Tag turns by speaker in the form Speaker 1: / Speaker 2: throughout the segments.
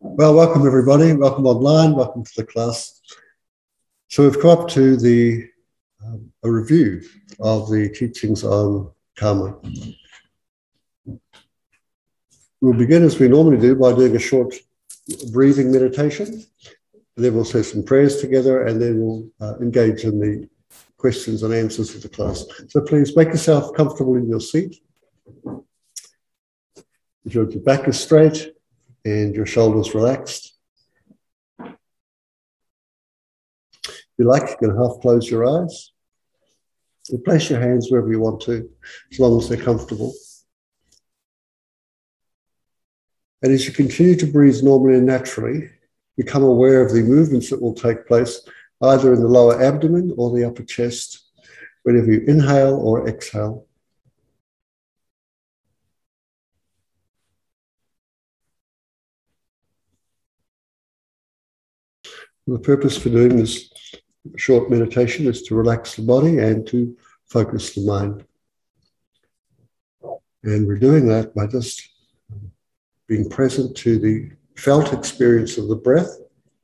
Speaker 1: Well, welcome everybody. Welcome online. Welcome to the class. So we've come up to a review of the teachings on karma. We'll begin as we normally do by doing a short breathing meditation. Then we'll say some prayers together, and then we'll engage in the questions and answers of the class. So please make yourself comfortable in your seat. If your back is straight and your shoulders relaxed. If you like, you can half close your eyes. And place your hands wherever you want to, as long as they're comfortable. And as you continue to breathe normally and naturally, become aware of the movements that will take place either in the lower abdomen or the upper chest, whenever you inhale or exhale. The purpose for doing this short meditation is to relax the body and to focus the mind. And we're doing that by just being present to the felt experience of the breath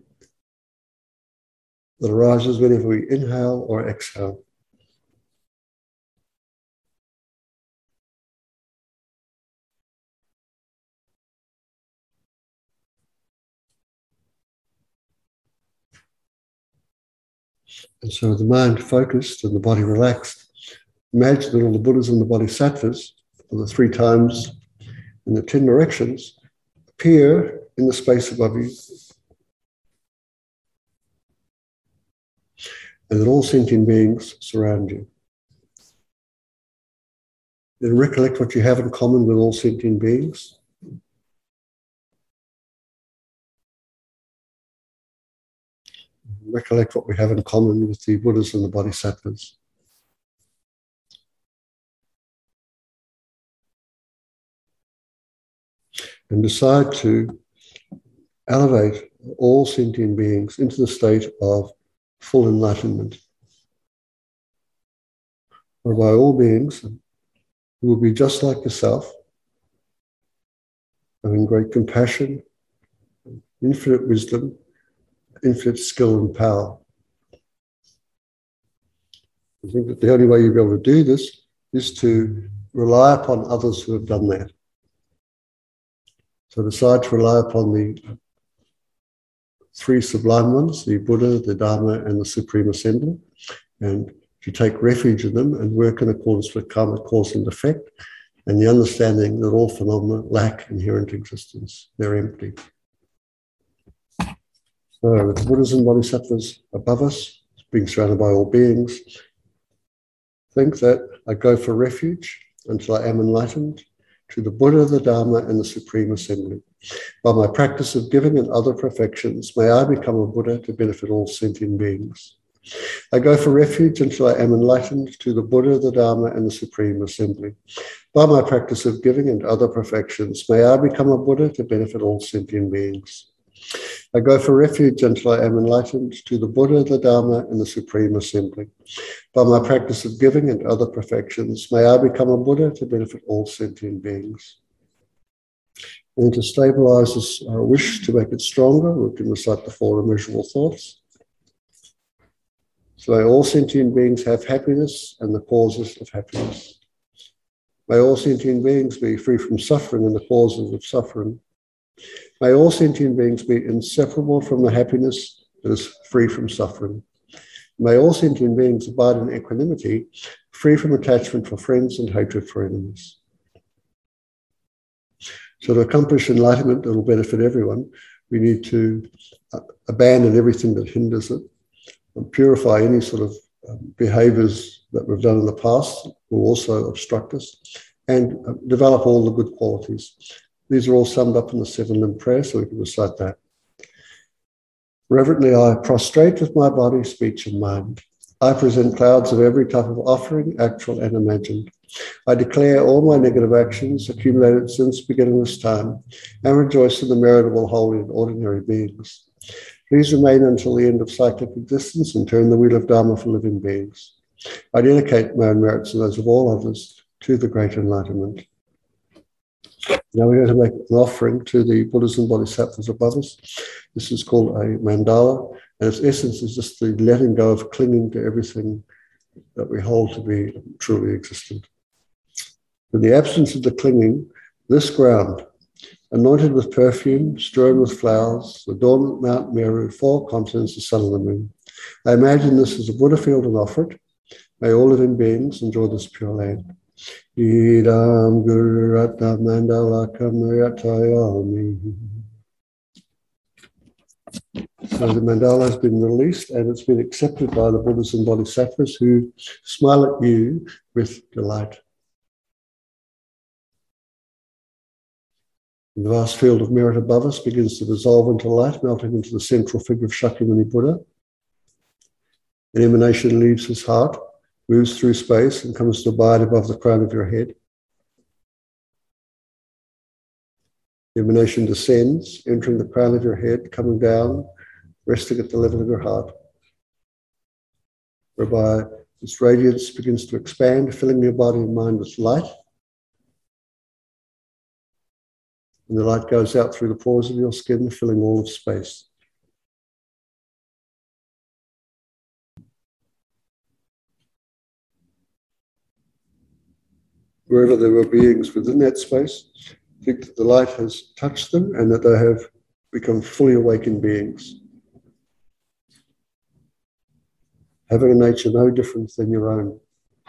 Speaker 1: that arises whenever we inhale or exhale. And so with the mind focused and the body relaxed, imagine that all the Buddhas and the Bodhisattvas, for the 3 times in the 10 directions, appear in the space above you. And that all sentient beings surround you. Then recollect what you have in common with all sentient beings. Recollect what we have in common with the Buddhas and the Bodhisattvas. And decide to elevate all sentient beings into the state of full enlightenment, whereby all beings will be just like yourself, having great compassion, infinite wisdom, infinite skill and power. I think that the only way you'll be able to do this is to rely upon others who have done that. So decide to rely upon the 3 sublime ones, the Buddha, the Dharma, and the Supreme Assembly, and to take refuge in them and work in accordance with karmic cause and effect, and the understanding that all phenomena lack inherent existence. They're empty. So with the Buddhas and Bodhisattvas above us, being surrounded by all beings, think that I go for refuge until I am enlightened to the Buddha, the Dharma, and the Supreme Assembly. By my practice of giving and other perfections, may I become a Buddha to benefit all sentient beings. I go for refuge until I am enlightened to the Buddha, the Dharma, and the Supreme Assembly. By my practice of giving and other perfections, may I become a Buddha to benefit all sentient beings. I go for refuge until I am enlightened to the Buddha, the Dharma, and the Supreme Assembly. By my practice of giving and other perfections, may I become a Buddha to benefit all sentient beings. And to stabilize this wish, to make it stronger, we can recite the 4 immeasurable thoughts. So may all sentient beings have happiness and the causes of happiness. May all sentient beings be free from suffering and the causes of suffering. May all sentient beings be inseparable from the happiness that is free from suffering. May all sentient beings abide in equanimity, free from attachment for friends and hatred for enemies. So to accomplish enlightenment that will benefit everyone, we need to abandon everything that hinders it, and purify any sort of behaviors that we've done in the past will also obstruct us, and develop all the good qualities. These are all summed up in the 7-limb prayer, so we can recite that. Reverently, I prostrate with my body, speech, and mind. I present clouds of every type of offering, actual and imagined. I declare all my negative actions accumulated since beginning this time, and rejoice in the meritable, holy, and ordinary beings. Please remain until the end of cyclic existence and turn the wheel of Dharma for living beings. I dedicate my own merits and those of all others to the great enlightenment. Now we're going to make an offering to the Buddhas and Bodhisattvas above us. This is called a mandala, and its essence is just the letting go of clinging to everything that we hold to be truly existent. In the absence of the clinging, this ground, anointed with perfume, strewn with flowers, the dormant Mount Meru, 4 continents, the sun and the moon. I imagine this as a Buddha field and offer it. May all living beings enjoy this pure land. Idam Guru Ratna Mandala Kamayatayami. So the mandala has been released and it's been accepted by the Buddhas and Bodhisattvas who smile at you with delight. The vast field of merit above us begins to dissolve into light, melting into the central figure of Shakyamuni Buddha. An emanation leaves his heart, moves through space, and comes to abide above the crown of your head. The emanation descends, entering the crown of your head, coming down, resting at the level of your heart, whereby its radiance begins to expand, filling your body and mind with light. And the light goes out through the pores of your skin, filling all of space. Wherever there were beings within that space, think that the light has touched them and that they have become fully awakened beings, having a nature no different than your own.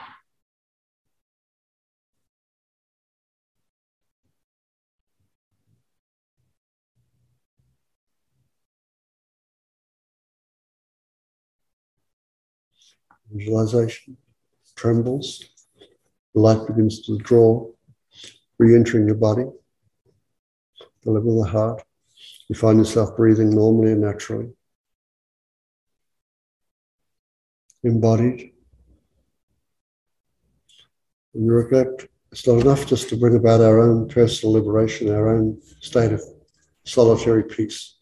Speaker 1: Visualization trembles. The light begins to draw, re-entering your body, the level of the heart. You find yourself breathing normally and naturally, embodied. And you reflect, it's not enough just to bring about our own personal liberation, our own state of solitary peace.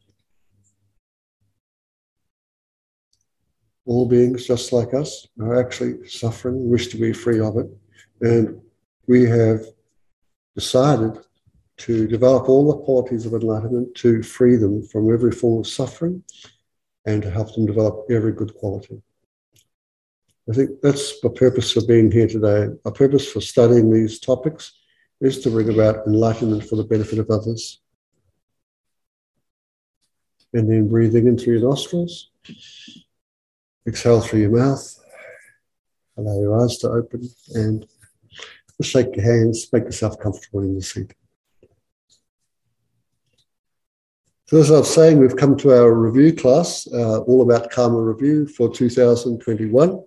Speaker 1: All beings, just like us, are actually suffering, wish to be free of it. And we have decided to develop all the qualities of enlightenment to free them from every form of suffering and to help them develop every good quality. I think that's the purpose of being here today. Our purpose for studying these topics is to bring about enlightenment for the benefit of others. And then breathing in through your nostrils. Exhale through your mouth, allow your eyes to open, and just shake your hands, make yourself comfortable in the seat. So as I was saying, we've come to our review class, all about Karma Review for 2021.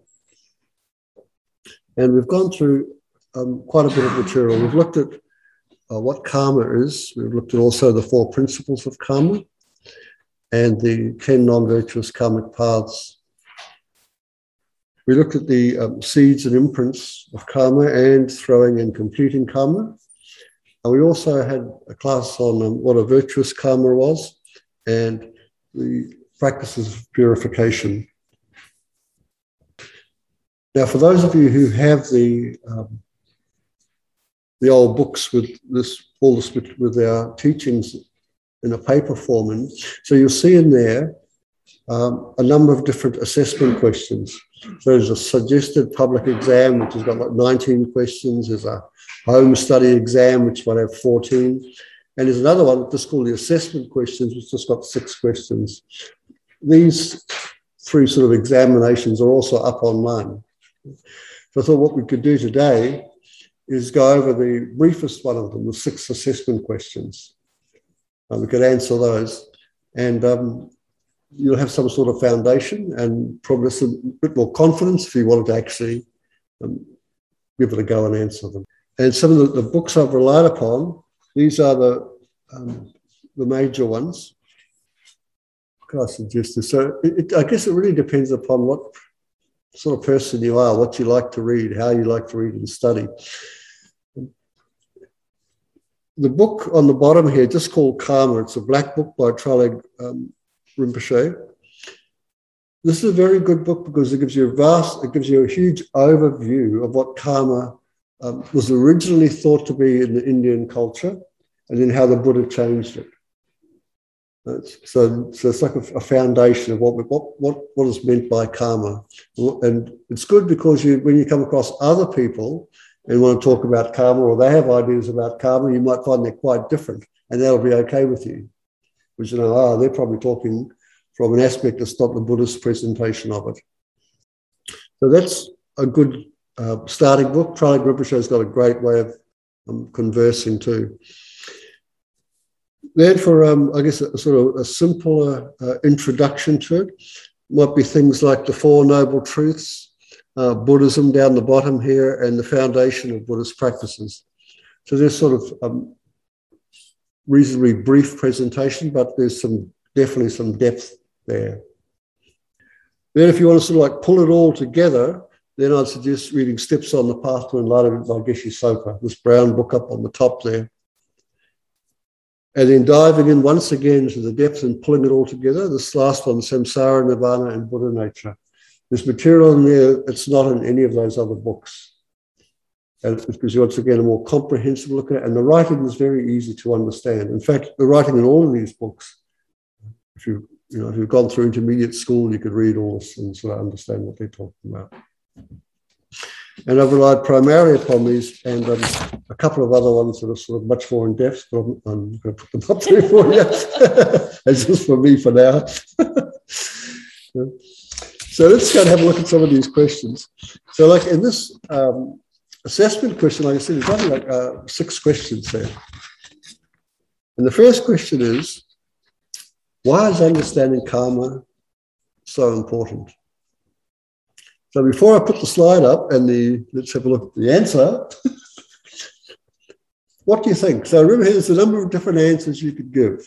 Speaker 1: And we've gone through quite a bit of material. We've looked at what karma is. We've looked at also the 4 principles of karma and the 10 non-virtuous karmic paths. We looked at the seeds and imprints of karma and throwing and completing karma. And we also had a class on what a virtuous karma was and the practices of purification. Now, for those of you who have the old books with this, all this with our teachings in a paper form, so you'll see in there a number of different assessment questions. So there's a suggested public exam, which has got like 19 questions. There's a home study exam, which might have 14. And there's another one just called the assessment questions, which just got 6 questions. These 3 sort of examinations are also up online. So I thought what we could do today is go over the briefest one of them, the 6 assessment questions. We could answer those. And you'll have some sort of foundation and probably a bit more confidence if you wanted to actually give it a go and answer them. And some of the books I've relied upon, these are the major ones. What can I suggest this? So I guess it really depends upon what sort of person you are, what you like to read, how you like to read and study. The book on the bottom here, just called Karma, it's a black book by Trungpa Rinpoche. This is a very good book because it gives you a huge overview of what karma was originally thought to be in the Indian culture, and then how the Buddha changed it. So it's like a foundation of what is meant by karma. And it's good because when you come across other people and want to talk about karma, or they have ideas about karma, you might find they're quite different, and that'll be okay with you. Because they're probably talking from an aspect that's not the Buddhist presentation of it. So that's a good starting book. Tralek Rinpoche's got a great way of conversing too. Then for, I guess, a sort of a simpler introduction to it, might be things like the Four Noble Truths, Buddhism down the bottom here, and the foundation of Buddhist practices. So there's sort of reasonably brief presentation, but there's definitely some depth there. Then if you want to sort of like pull it all together, then I'd suggest reading Steps on the Path to Enlightenment by Geshe Soka, this brown book up on the top there. And then diving in once again to the depth and pulling it all together, this last one, Samsara, Nirvana, and Buddha Nature. There's material in there that's not in any of those other books. And it gives you, once again, a more comprehensive look at it. And the writing is very easy to understand. In fact, the writing in all of these books, if you've gone through intermediate school, you could read all this and sort of understand what they're talking about. And I've relied primarily upon these and a couple of other ones that are sort of much more in depth, but I'm going to put them up there for you. It's just for me for now. So let's go and have a look at some of these questions. So like in this assessment question, like I said, there's only like 6 questions there. And the first question is, why is understanding karma so important? So before I put the slide up and let's have a look at the answer, what do you think? So remember, there's a number of different answers you could give.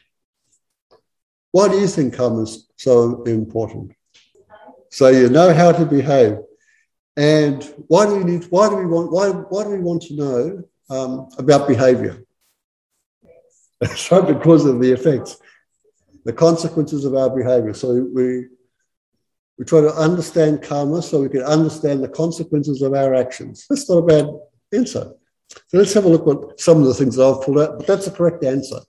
Speaker 1: Why do you think karma is so important? So you know how to behave. And why do we want to know about behavior? That's right, because of the effects, the consequences of our behavior. So we try to understand karma so we can understand the consequences of our actions. That's not a bad answer. So let's have a look at some of the things I've pulled out, but that's the correct answer.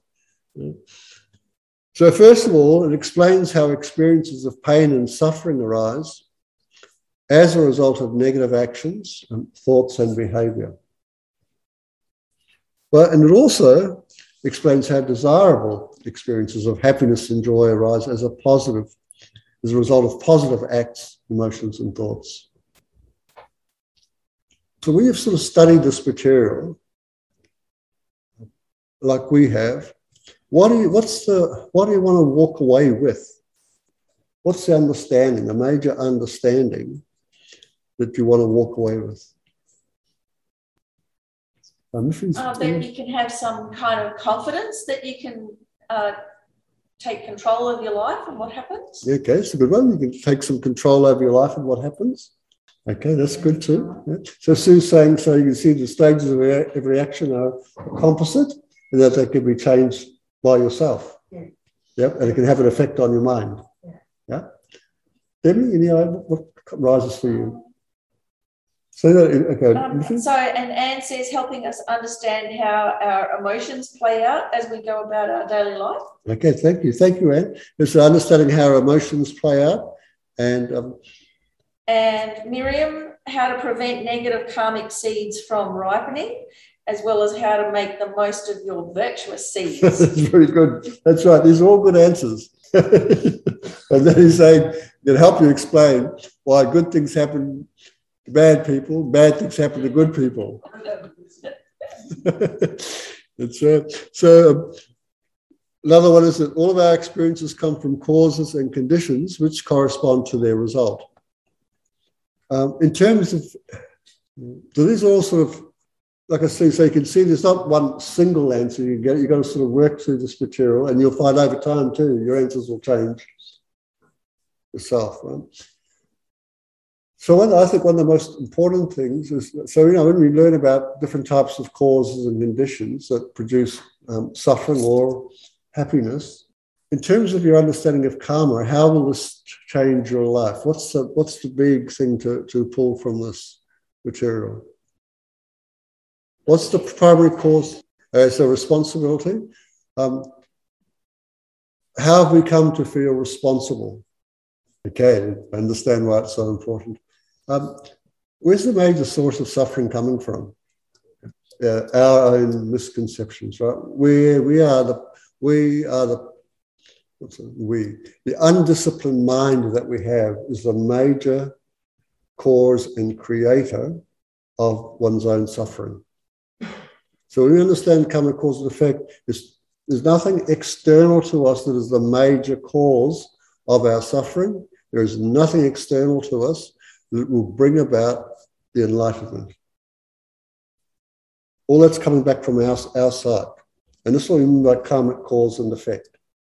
Speaker 1: So first of all, it explains how experiences of pain and suffering arise as a result of negative actions, thoughts and behavior. And it also explains how desirable experiences of happiness and joy arise as a result of positive acts, emotions, and thoughts. So when you've sort of studied this material, like we have, what do you want to walk away with? What's the understanding, the major understanding that you want to walk away with?
Speaker 2: That you can have some kind of confidence that you can take control of your life and what happens.
Speaker 1: Okay, that's a good one. You can take some control over your life and what happens. Okay, that's good too. Yeah. So Sue's saying, so you can see the stages of every action are composite and that they can be changed by yourself. Yeah. Yep, and it can have an effect on your mind. Yeah. Debbie, what rises for you? So, okay.
Speaker 2: So, and Anne says, helping us understand how our emotions play out as we go about our daily life.
Speaker 1: Okay, thank you. Thank you, Anne. It's understanding how our emotions play out. And
Speaker 2: Miriam, how to prevent negative karmic seeds from ripening, as well as how to make the most of your virtuous seeds.
Speaker 1: That's very good. That's right. These are all good answers. And then he's saying, it'll help you explain why good things happen to bad people, bad things happen to good people. That's right. So another one is that all of our experiences come from causes and conditions which correspond to their result. In terms of, so these are all sort of, like I say, so you can see there's not one single answer you get. You've got to sort of work through this material, and you'll find over time too, your answers will change yourself. Right? So I think one of the most important things is, so, when we learn about different types of causes and conditions that produce suffering or happiness, in terms of your understanding of karma, how will this change your life? What's the big thing to pull from this material? What's the primary cause? It's a responsibility. How have we come to feel responsible? Okay, understand why it's so important. Where's the major source of suffering coming from? Our own misconceptions, right? The undisciplined mind that we have is the major cause and creator of one's own suffering. So when we understand karma, cause and effect, there's nothing external to us that is the major cause of our suffering. There is nothing external to us that will bring about the enlightenment. All that's coming back from our side. And this is what we mean by karmic cause and effect.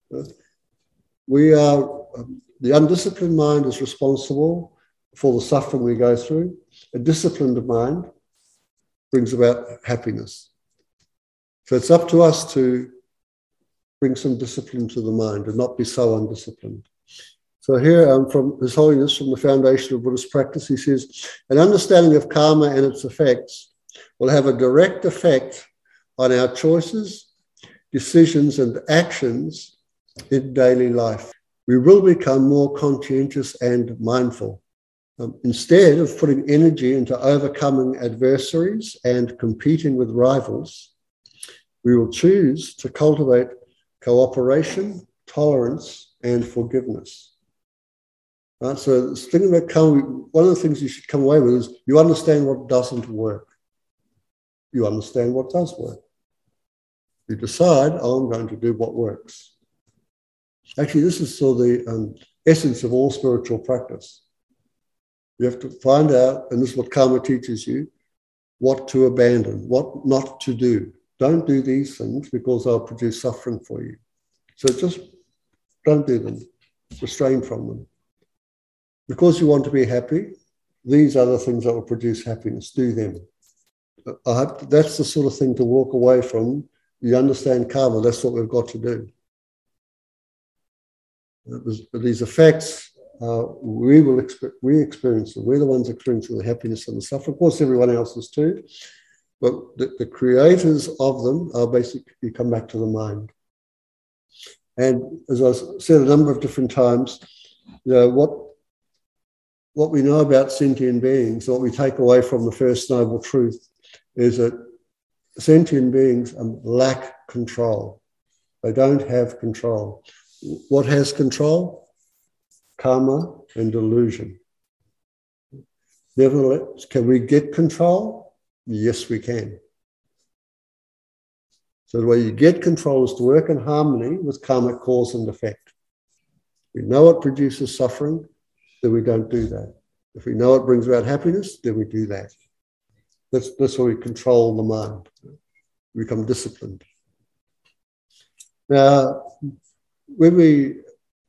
Speaker 1: The undisciplined mind is responsible for the suffering we go through. A disciplined mind brings about happiness. So it's up to us to bring some discipline to the mind and not be so undisciplined. So here from His Holiness, from the foundation of Buddhist practice, he says, an understanding of karma and its effects will have a direct effect on our choices, decisions, and actions in daily life. We will become more conscientious and mindful. Instead of putting energy into overcoming adversaries and competing with rivals, we will choose to cultivate cooperation, tolerance, and forgiveness. Right? So thinking about karma, one of the things you should come away with is you understand what doesn't work. You understand what does work. You decide, I'm going to do what works. Actually, this is sort of the essence of all spiritual practice. You have to find out, and this is what karma teaches you, what to abandon, what not to do. Don't do these things because they'll produce suffering for you. So just don't do them. Restrain from them. Because you want to be happy, these are the things that will produce happiness. Do them. I hope that's the sort of thing to walk away from. You understand karma, that's what we've got to do. These effects, we experience them. We're the ones experiencing the happiness and the suffering. Of course, everyone else is too. But the creators of them are basically, you come back to the mind. And as I said a number of different times, what we know about sentient beings, what we take away from the First Noble Truth, is that sentient beings lack control. They don't have control. What has control? Karma and delusion. Nevertheless, can we get control? Yes, we can. So the way you get control is to work in harmony with karmic cause and effect. If we know it produces suffering, then we don't do that. If we know it brings about happiness, then we do that. That's where we control the mind. We become disciplined. Now, in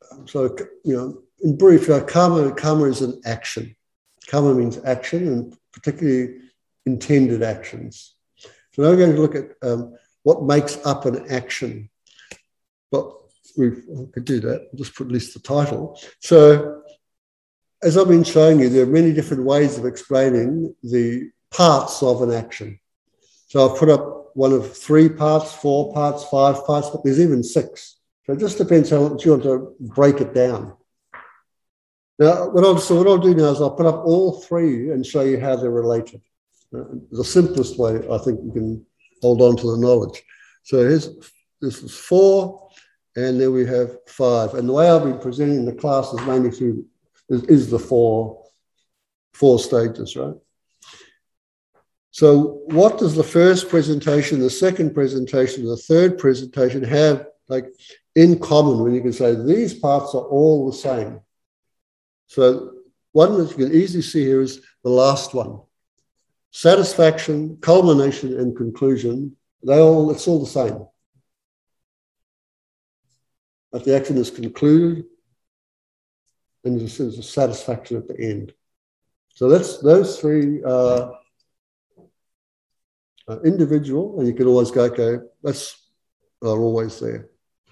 Speaker 1: brief, karma is an action. Karma means action, and particularly intended actions. So now we're going to look at what makes up an action. But I could do that. I'll just put at least the title. So as I've been showing you, there are many different ways of explaining the parts of an action. So I've put up one of 3 parts, 4 parts, 5 parts, but there's even 6. So it just depends how much you want to break it down. Now, what I'll do now is I'll put up all 3 and show you how they're related. The simplest way, I think, you can hold on to the knowledge. So this is 4, and then we have 5. And the way I've been presenting the class is mainly through is the 4 stages, right? So what does the first presentation, the second presentation, the third presentation have like in common when you can say these parts are all the same? So one that you can easily see here is the last one. Satisfaction, culmination, and conclusion, it's all the same. But the action is concluded, and there's a satisfaction at the end. So those 3 are individual, and you can always go, okay, are always there.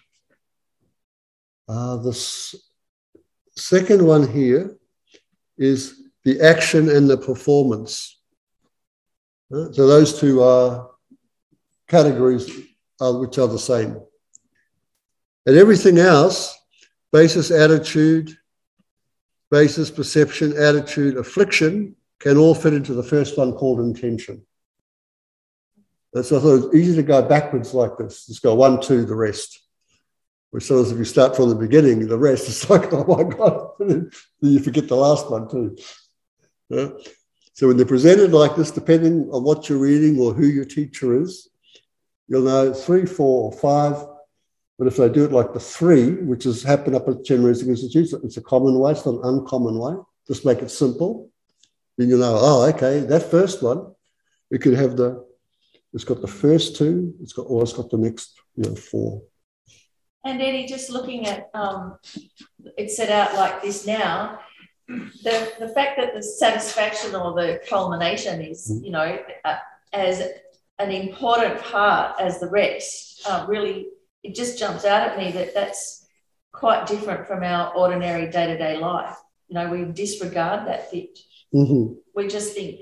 Speaker 1: The second one here is the action and the performance. So those two are categories which are the same. And everything else, basis, attitude, basis, perception, attitude, affliction, can all fit into the first one called intention. And so I thought it was easy to go backwards like this. Just go 1, 2, the rest. Which sometimes if you start from the beginning, the rest is like, oh my God, then you forget the last one too. Yeah? So when they're presented like this, depending on what you're reading or who your teacher is, you'll know 3, 4, or 5. But if they do it like the 3, which has happened up at Chenrezig Institute, it's a common way, it's not an uncommon way. Just make it simple. Then you'll know, oh, okay, that first one, we could have it's got the first 2, it's got the next 4.
Speaker 2: And Eddie, just looking at it set out like this now, the fact that the satisfaction or the culmination is, as an important part as the rest, really, it just jumps out at me that that's quite different from our ordinary day-to-day life. We disregard that bit.
Speaker 1: Mm-hmm.
Speaker 2: We just think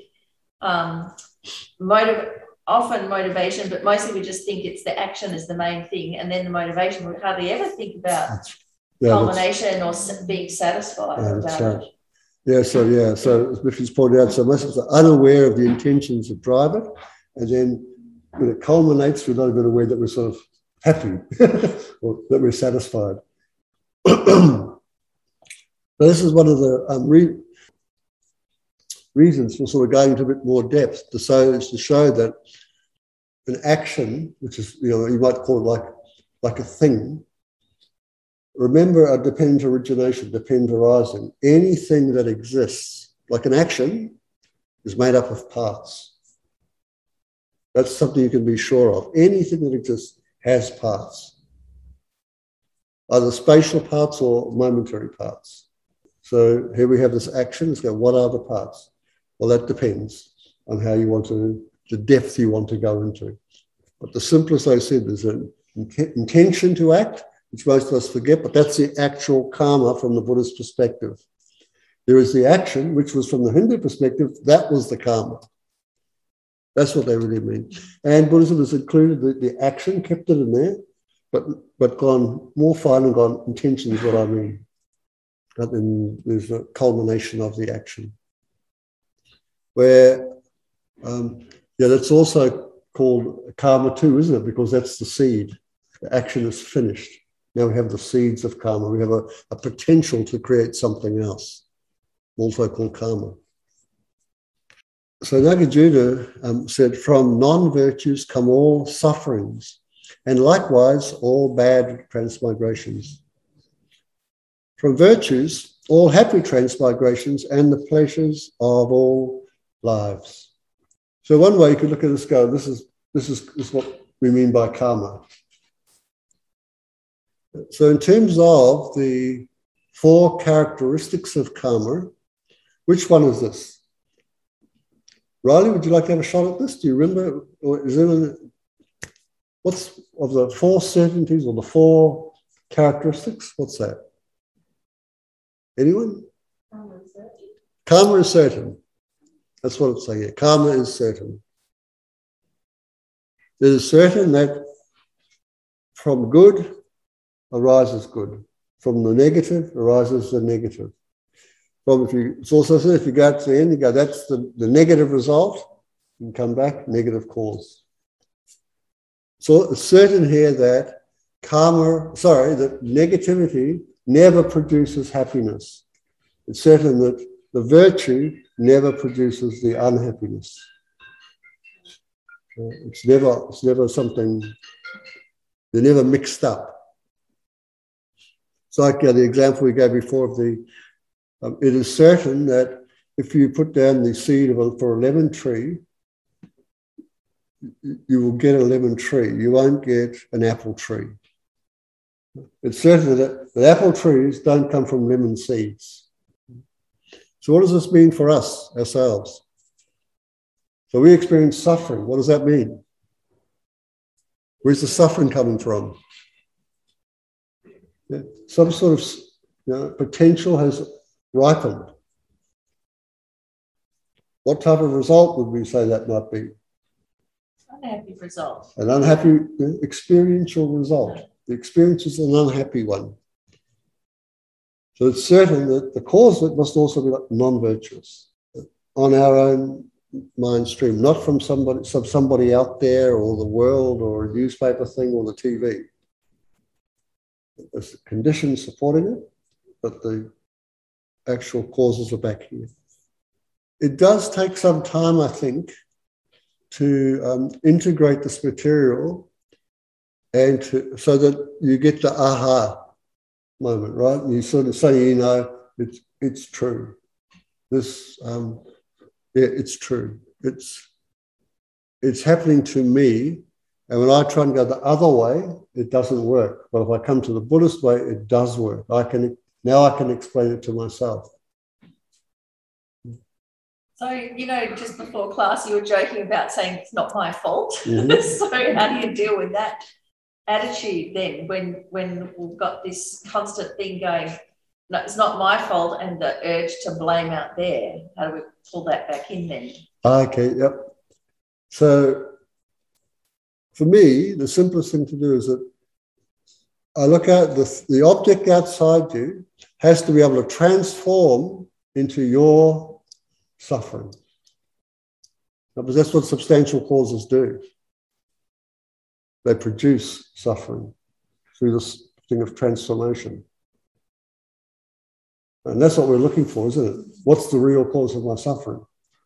Speaker 2: often motivation, but mostly we just think it's the action is the main thing, and then the motivation. We hardly ever think about culmination or being satisfied about it.
Speaker 1: Yeah, so as Biffy's pointed out, so most of us are unaware of the intentions that drive it, and then when it culminates, we're not even aware that we're sort of happy or that we're satisfied. So this is one of the reasons for sort of going into a bit more depth to show that an action, which is, you might call it like a thing, remember a dependent origination, dependent arising. Anything that exists, like an action, is made up of parts. That's something you can be sure of. Anything that exists has parts, either spatial parts or momentary parts. So here we have this action. Let's go, what are the parts? Well, that depends on how you want the depth you want to go into. But the simplest I said is an intention to act, which most of us forget, but that's the actual karma from the Buddhist perspective. There is the action, which was from the Hindu perspective, that was the karma. That's what they really mean. And Buddhism has included the action, kept it in there, but gone more fine and gone, intention is what I mean. And then there's a culmination of the action. Where, that's also called karma too, isn't it? Because that's the seed. The action is finished. Now we have the seeds of karma. We have a potential to create something else, also called karma. So Nagarjuna said, from non-virtues come all sufferings, and likewise all bad transmigrations. From virtues, all happy transmigrations and the pleasures of all lives. So one way you could look at this, go, this is what we mean by karma. So in terms of the 4 characteristics of karma, which one is this? Riley, would you like to have a shot at this? Do you remember? Or is there what's of the 4 certainties or the 4 characteristics? What's that? Anyone? Karma is certain. That's what it's saying here. Karma is certain. It is certain that from good arises good. From the negative arises the negative. It's also said if you go to the end, you go, that's the negative result, and come back, negative cause. So it's certain here that that negativity never produces happiness. It's certain that the virtue never produces the unhappiness. It's never something, they're never mixed up. It's like the example we gave before of it is certain that if you put down the seed for a lemon tree, you will get a lemon tree. You won't get an apple tree. It's certain that apple trees don't come from lemon seeds. So what does this mean for us, ourselves? So we experience suffering. What does that mean? Where's the suffering coming from? Yeah, some sort of potential has ripened. what type of result would we say that might be?
Speaker 2: Unhappy result.
Speaker 1: An unhappy experiential result. The experience is an unhappy one. So it's certain that the cause of it must also be non-virtuous, on our own mind stream, not from somebody out there or the world or a newspaper thing or the TV. There's conditions supporting it, but the actual causes are back here. It does take some time, I think, to integrate this material and so that you get the aha moment, right? And you sort of say, it's true. This, it's true. It's happening to me. And when I try and go the other way, it doesn't work. But if I come to the Buddhist way, it does work. Now I can explain it to myself.
Speaker 2: So, just before class, you were joking about saying it's not my fault.
Speaker 1: Mm-hmm.
Speaker 2: So how do you deal with that attitude then when we've got this constant thing going, no, it's not my fault, and the urge to blame out there? How do we pull that back in then?
Speaker 1: Okay, yep. So for me, the simplest thing to do is that I look at the object outside you has to be able to transform into your suffering. Because that's what substantial causes do. They produce suffering through this thing of transformation. And that's what we're looking for, isn't it? What's the real cause of my suffering?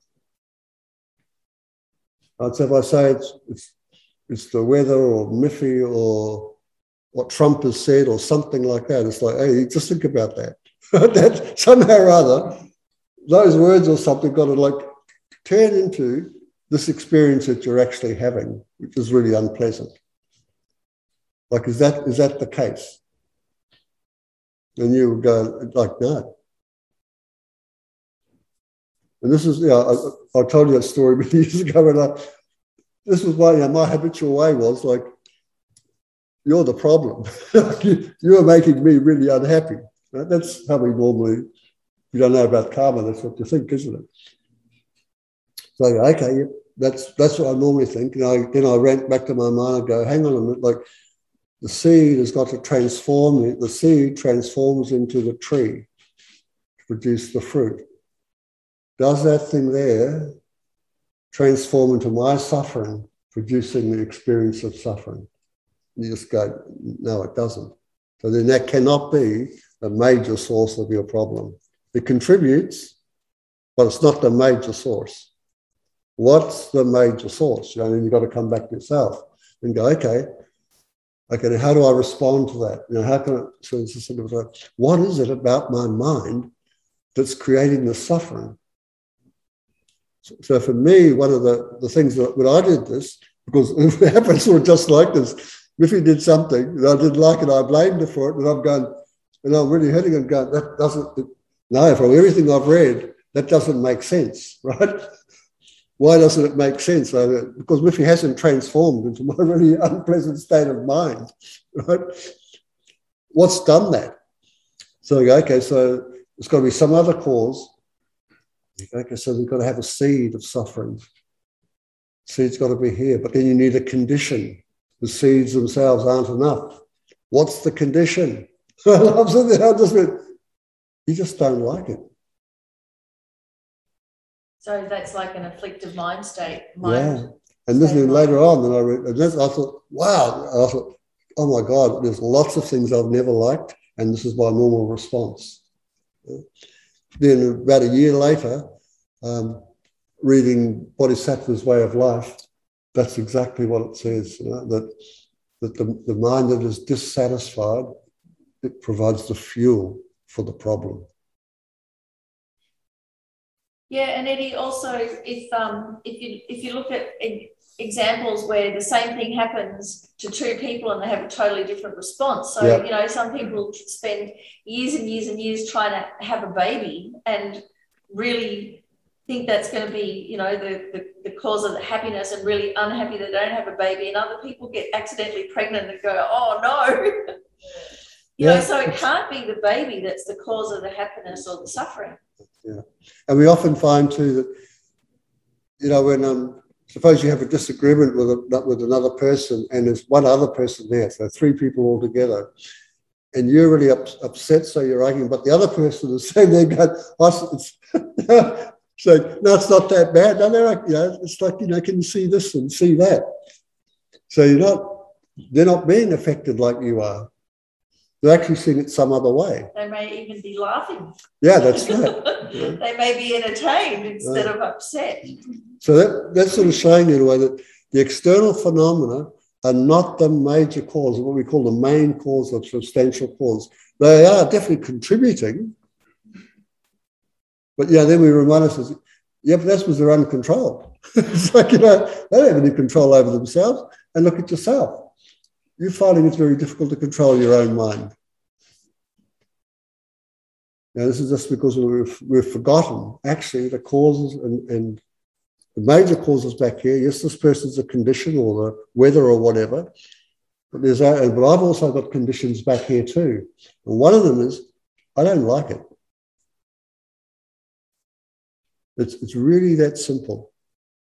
Speaker 1: So if I say it's the weather or Miffy or what Trump has said or something like that, it's like, hey, just think about that. That somehow or other, those words or something got to turn into this experience that you're actually having, which is really unpleasant. Is that the case? And you would go no. And this is, I told you that story many years ago when this was my habitual way was you're the problem. You're making me really unhappy. Right? That's how we normally, you don't know about karma, that's what you think, isn't it? So, okay, that's what I normally think. Then I went back to my mind and go, hang on a minute, the seed has got to transform, the seed transforms into the tree to produce the fruit. Does that thing there transform into my suffering, producing the experience of suffering? You just go, no, it doesn't. So then that cannot be a major source of your problem. It contributes, but it's not the major source. What's the major source? And you've got to come back to yourself and go, okay, how do I respond to that? How can what is it about my mind that's creating the suffering? So for me, one of the things that when I did this, because it happens sort of just like this, if he did something and I didn't like it, I blamed her for it, and I'm going, and I'm really hurting and going, that doesn't, no, from everything I've read, that doesn't make sense, right? Why doesn't it make sense? Because Miffy hasn't transformed into my really unpleasant state of mind, right? What's done that? So, okay, so it's got to be some other cause. Okay, so we've got to have a seed of suffering. Seed's got to be here, but then you need a condition. The seeds themselves aren't enough. What's the condition? I'm sitting there, you just don't like it.
Speaker 2: So that's like an afflictive mind state.
Speaker 1: Yeah. And this is later on, then I read, and I thought, wow. I thought, oh my God, there's lots of things I've never liked, and this is my normal response. Then about a year later, reading Bodhisattva's Way of Life, that's exactly what it says, that the mind that is dissatisfied, it provides the fuel for the problem.
Speaker 2: Yeah, and Eddie, also, if you look at examples where the same thing happens to two people and they have a totally different response. So, some people spend years and years and years trying to have a baby and really think that's going to be, the cause of the happiness, and really unhappy they don't have a baby. And other people get accidentally pregnant and go, oh, no. So it can't be the baby that's the cause of the happiness or the suffering.
Speaker 1: Yeah. And we often find too that when suppose you have a disagreement with another person and there's one other person there, so 3 people all together, and you're really upset, so you're arguing, but the other person is saying they're going, so no, it's not that bad. No, they're like, it's like, can you see this and see that? So they're not being affected like you are. They're actually seeing it some other way.
Speaker 2: They may even be laughing.
Speaker 1: Yeah, that's right.
Speaker 2: They may be entertained instead of upset.
Speaker 1: So that's sort of showing you in a way that the external phenomena are not the major cause, what we call the main cause of substantial cause. They are definitely contributing, but then we remind ourselves, but that's because they're uncontrolled. It's like, they don't have any control over themselves. And look at yourself. You're finding it's very difficult to control your own mind. Now, this is just because we've forgotten, actually, the causes and the major causes back here. Yes, this person's a condition or the weather or whatever, but I've also got conditions back here too. And one of them is, I don't like it. It's really that simple.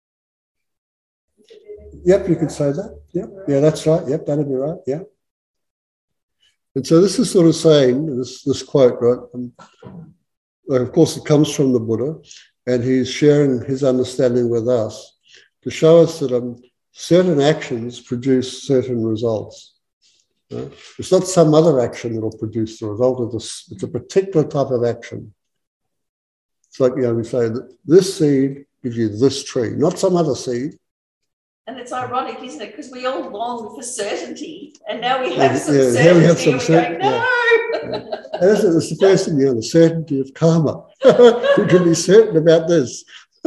Speaker 1: Yep, you could say that. Yep, yeah, that's right. Yep, that'd be right. Yeah. And so this is sort of saying, this quote, right? Of course, it comes from the Buddha, and he's sharing his understanding with us to show us that certain actions produce certain results. Right? It's not some other action that will produce the result of this. It's a particular type of action. It's like, we say that this seed gives you this tree, not some other seed.
Speaker 2: And it's ironic, isn't it? Because we all long for certainty, and now we have some certainty.
Speaker 1: Now we have some
Speaker 2: certainty. No.
Speaker 1: And it's the first thing, the certainty of karma. We can be certain about this.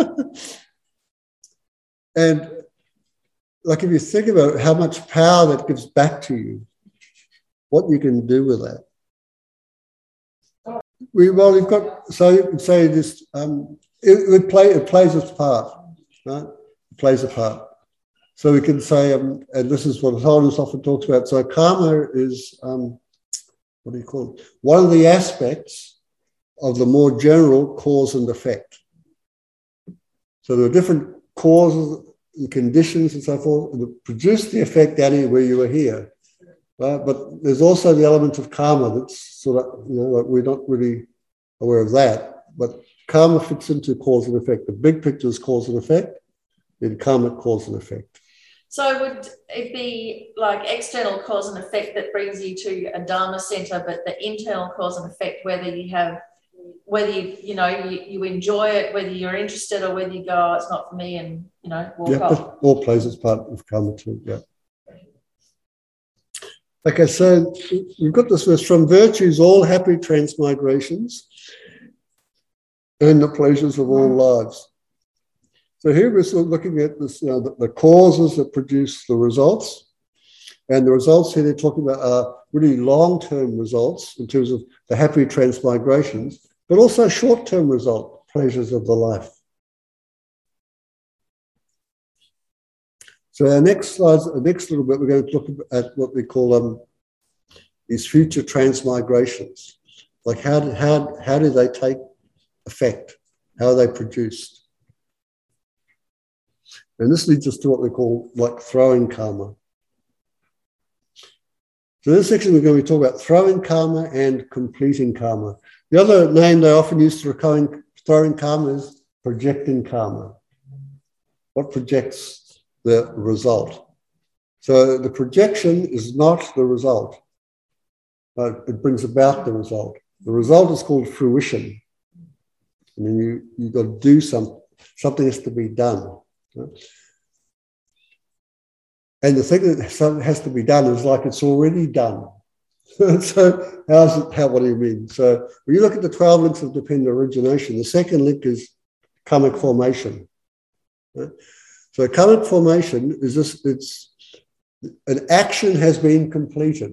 Speaker 1: And like if you think about how much power that gives back to you, what you can do with that. You've got, so you can say this, it plays its part, right? It plays a part. So we can say, and this is what Holmes often talks about, so karma is, what do you call it? One of the aspects of the more general cause and effect. So there are different causes and conditions and so forth that produce the effect anywhere you are here. Right? But there's also the element of karma that's sort of, like we're not really aware of that. But karma fits into cause and effect. The big picture is cause and effect, then karmic cause and effect.
Speaker 2: So would it be like external cause and effect that brings you to a Dharma center, but the internal cause and effect, whether you enjoy it, whether you're interested or whether you go, oh, it's not for me, and walk off.
Speaker 1: It all plays its part of karma too. Yeah. Okay, so we've got this verse: from virtues all happy transmigrations, and the pleasures of all lives. So here we're sort of looking at this, the causes that produce the results. And the results here they're talking about are really long-term results in terms of the happy transmigrations, but also short-term result, pleasures of the life. So our next slides, the next little bit, we're going to look at what we call these future transmigrations. Like how do they take effect? How are they produced? And this leads us to what we call like throwing karma. So in this section, we're going to be talking about throwing karma and completing karma. The other name they often use for throwing karma is projecting karma. What projects the result? So the projection is not the result. It brings about the result. The result is called fruition. And then you've got to do something. Something has to be done. And the thing that has to be done is like it's already done. So what do you mean? So when you look at the 12 links of dependent origination, the second link is karmic formation. So karmic formation is this, it's an action has been completed.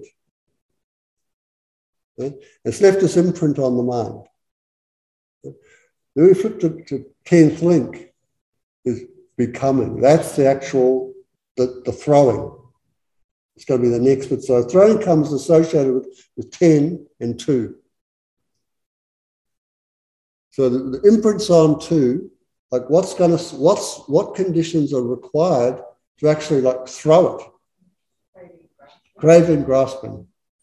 Speaker 1: It's left its imprint on the mind. Then we flip to 10th link, is becoming. That's the actual, the throwing. It's going to be the next bit. So throwing comes associated with 10 and 2. So the imprints on 2 Like what conditions are required to actually like throw it? Craving, grasping.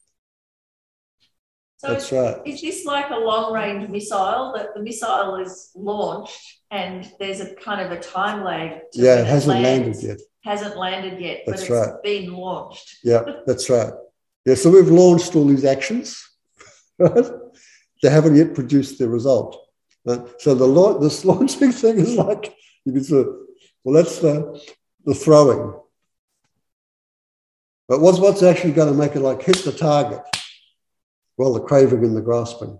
Speaker 2: So
Speaker 1: that's right.
Speaker 2: Is this like a long-range missile that the missile is launched and there's a kind of a time lag?
Speaker 1: Yeah, it hasn't landed yet.
Speaker 2: Hasn't landed yet,
Speaker 1: that's
Speaker 2: but
Speaker 1: right.
Speaker 2: It's been launched.
Speaker 1: Yeah, that's right. Yeah, so we've launched all these actions, right? They haven't yet produced the result. So this launching thing is like, you can say, well, that's the throwing. But what's actually going to make it like hit the target? Well, the craving and the grasping.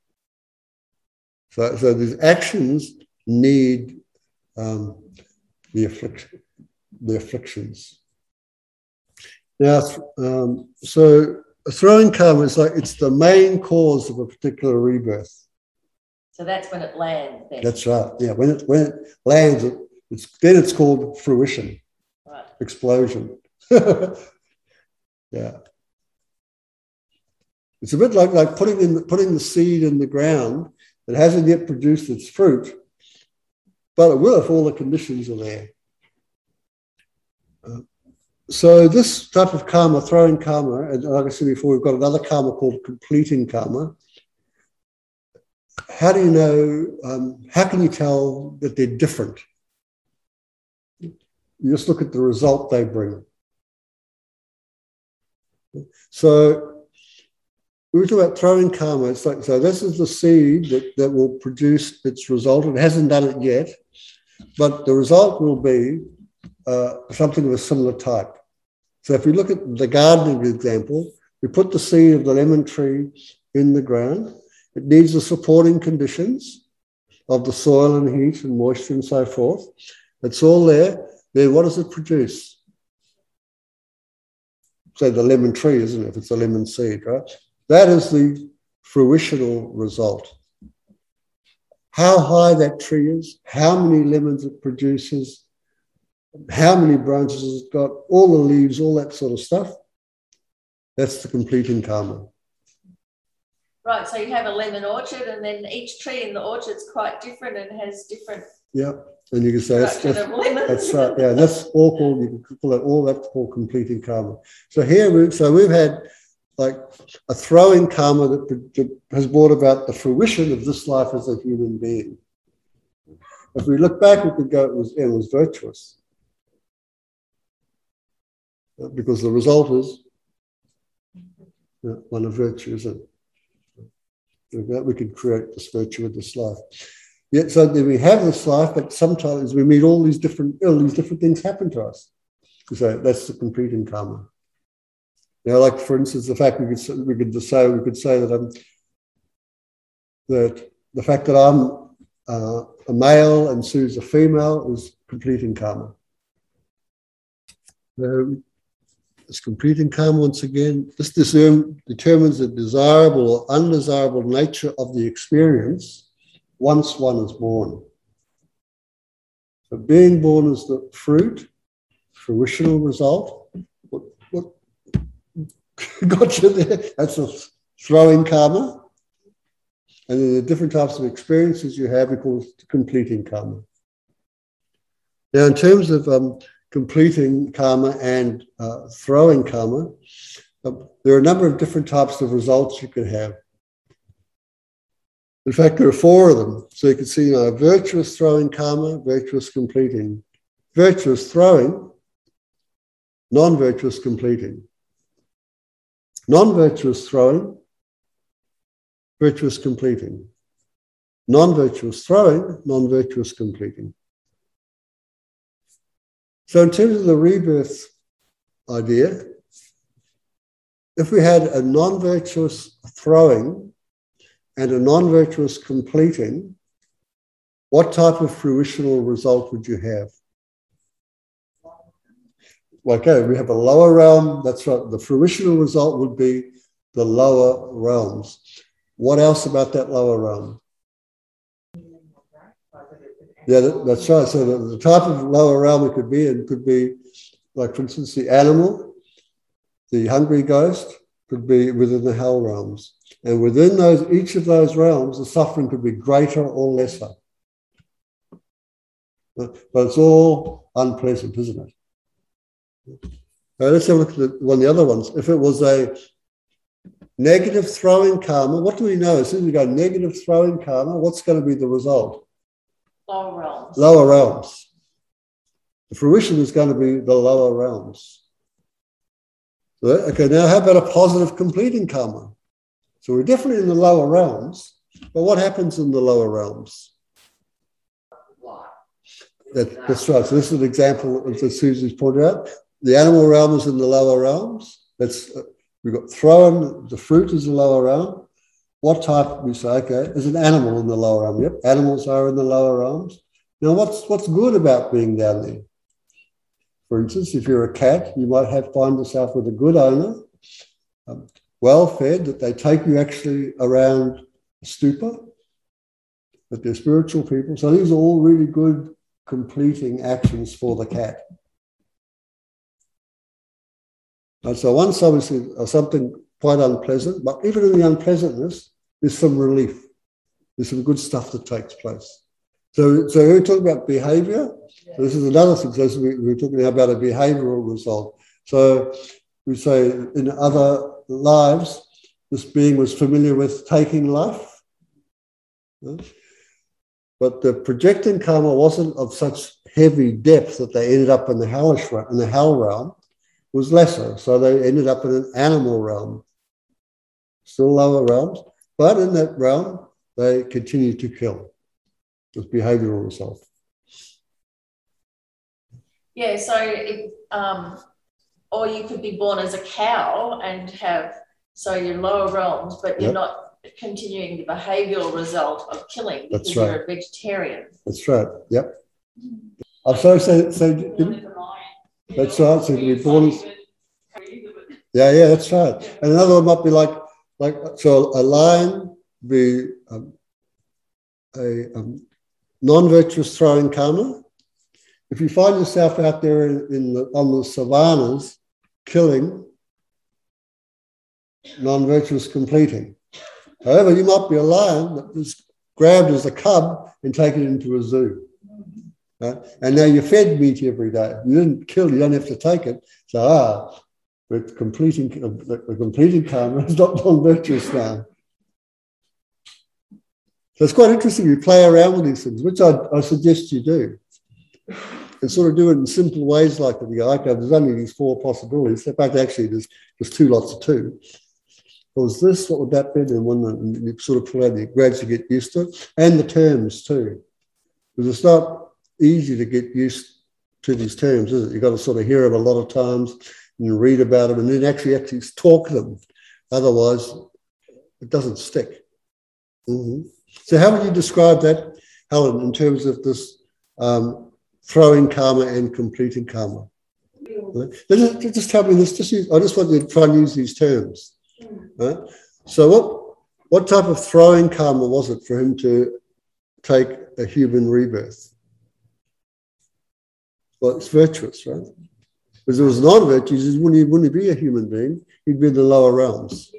Speaker 1: So these actions need the afflictions. Now, so a throwing karma is like it's the main cause of a particular rebirth.
Speaker 2: So that's when it lands. Then.
Speaker 1: That's right. Yeah, when it lands, it's called fruition,
Speaker 2: right.
Speaker 1: Explosion. Yeah. It's a bit like putting the seed in the ground that hasn't yet produced its fruit, but it will if all the conditions are there. So this type of karma, throwing karma, and like I said before, we've got another karma called completing karma. How do you know, how can you tell that they're different? You just look at the result they bring. So we were talking about throwing karma. It's like, so this is the seed that will produce its result. It hasn't done it yet, but the result will be something of a similar type. So if we look at the gardening example, we put the seed of the lemon tree in the ground. It needs the supporting conditions of the soil and heat and moisture and so forth. It's all there. Then what does it produce? Say the lemon tree, isn't it? If it's a lemon seed, right? That is the fruitional result. How high that tree is, how many lemons it produces, how many branches it's got, all the leaves, all that sort of stuff. That's the completing karma.
Speaker 2: Right, so you have a lemon orchard and then each tree in the orchard is quite different and has different...
Speaker 1: Yeah, and you can say that's right. Yeah, that's all called, you can call it all that's called completing karma. So here, we've had like a throwing karma that has brought about the fruition of this life as a human being. If we look back, we could go, it was virtuous. Because the result is one of virtue, isn't it? We could create this virtue with this life. Yet, so then we have this life, but sometimes we meet all these different things happen to us. So that's the completing karma. You know, like for instance, the fact we could say that that the fact that I'm a male and Sue's a female is completing karma. It's completing karma once again. This determines the desirable or undesirable nature of the experience once one is born. So being born is the fruitional result. What got you there? That's a throwing karma. And then the different types of experiences you have, we call it completing karma. Now, in terms of completing karma and throwing karma, there are a number of different types of results you can have. In fact, there are 4 of them. So you can see, virtuous throwing karma, virtuous completing. Virtuous throwing, non-virtuous completing. Non-virtuous throwing, virtuous completing. Non-virtuous throwing, non-virtuous completing. So in terms of the rebirth idea, if we had a non-virtuous throwing and a non-virtuous completing, what type of fruitional result would you have? Okay, we have a lower realm. That's right. The fruitional result would be the lower realms. What else about that lower realm? Yeah, that's right. So the type of lower realm it could be in could be, like for instance, the animal, the hungry ghost could be within the hell realms. And within each of those realms, the suffering could be greater or lesser. But it's all unpleasant, isn't it? Let's have a look at one of the other ones. If it was a negative throwing karma, what do we know? As soon as we go negative throwing karma, what's going to be the result?
Speaker 2: Lower realms.
Speaker 1: Lower realms. The fruition is going to be the lower realms. So, okay, now how about a positive completing karma? So we're definitely in the lower realms, but what happens in the lower realms? That's right. So this is an example, as Susie's pointed out. The animal realm is in the lower realms. We've got thrown, the fruit is the lower realm. What type, we say, okay, is an animal in the lower realm? Yep, animals are in the lower realms. Now, what's good about being down there? For instance, if you're a cat, you might find yourself with a good owner, well fed, that they take you actually around a stupa, that they're spiritual people. So these are all really good completing actions for the cat. And so once obviously something quite unpleasant, but even in the unpleasantness, there's some relief. There's some good stuff that takes place. So we're talking about behavior. Yeah. So this is another thing. So we're talking now about a behavioral result. So we say in other lives, this being was familiar with taking life. But the projecting karma wasn't of such heavy depth that they ended up in the hell realm. It was lesser. So they ended up in an animal realm. Still lower realms. But in that realm, they continued to kill. With behavioral result.
Speaker 2: Yeah, so or you could be born as a cow and so you're lower realms, but you're not continuing the behavioral result of killing because you're a vegetarian.
Speaker 1: That's right. Yep. I'm sorry. So that's right. So you be born. Yeah, that's right. And another one might be like so a lion be non-virtuous throwing karma. If you find yourself out there on the savannas killing, non-virtuous completing. However, you might be a lion that was grabbed as a cub and taken into a zoo. Right? And now you're fed meat every day. You didn't kill, you don't have to take it. So, but completing karma is not non-virtuous now. So it's quite interesting. You play around with these things, which I suggest you do. And sort of do it in simple ways like that. You go, okay, there's only these four possibilities. In fact, actually, there's two lots of two. Was this, what would that be? And you sort of pull out, you gradually get used to it. And the terms too. Because it's not easy to get used to these terms, is it? You've got to sort of hear them a lot of times and you read about them and then actually talk them. Otherwise, it doesn't stick. Mm-hmm. So how would you describe that, Helen, in terms of this throwing karma and completing karma? Just tell me this. I just want you to try and use these terms. Right? So what type of throwing karma was it for him to take a human rebirth? Well, it's virtuous, right? Because if it was non-virtuous, he wouldn't be a human being. He'd be in the lower realms.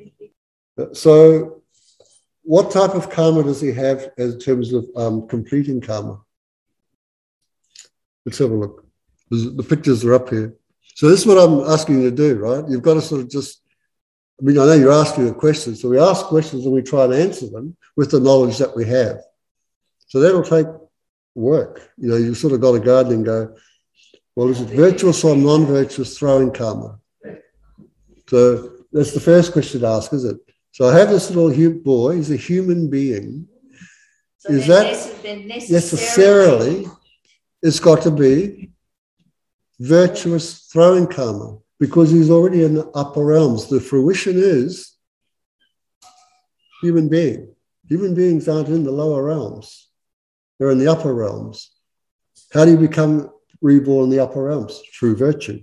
Speaker 1: So what type of karma does he have in terms of completing karma? Let's have a look. The pictures are up here. So this is what I'm asking you to do, right? You've got to sort of I know you're asking a question, so we ask questions and we try and answer them with the knowledge that we have. So that'll take work. You've sort of got to go and go, well, is it virtuous or non-virtuous throwing karma? So that's the first question to ask, is it? So I have this little boy, he's a human being.
Speaker 2: So is that
Speaker 1: necessarily it's got to be virtuous throwing karma because he's already in the upper realms. The fruition is human being. Human beings aren't in the lower realms. They're in the upper realms. How do you become reborn in the upper realms? Through virtue.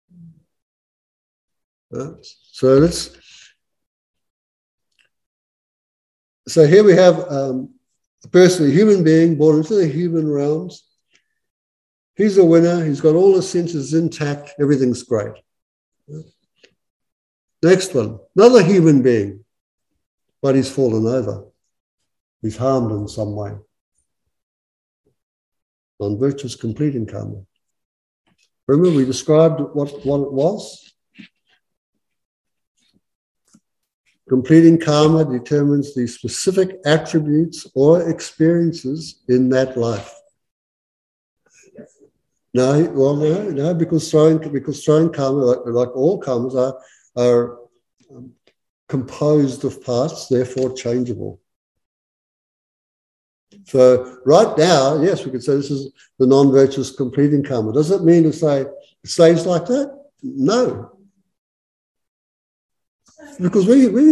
Speaker 1: So here we have a person, a human being born into the human realms. He's a winner. He's got all his senses intact. Everything's great. Next one, another human being, but he's fallen over. He's harmed in some way. non-virtuous completing karma. Remember, we described what it was? Completing karma determines the specific attributes or experiences in that life. No, because throwing karma, like all karmas, are composed of parts, therefore changeable. So right now, yes, we could say this is the non-virtuous completing karma. Does it mean to say it stays like that? No. Because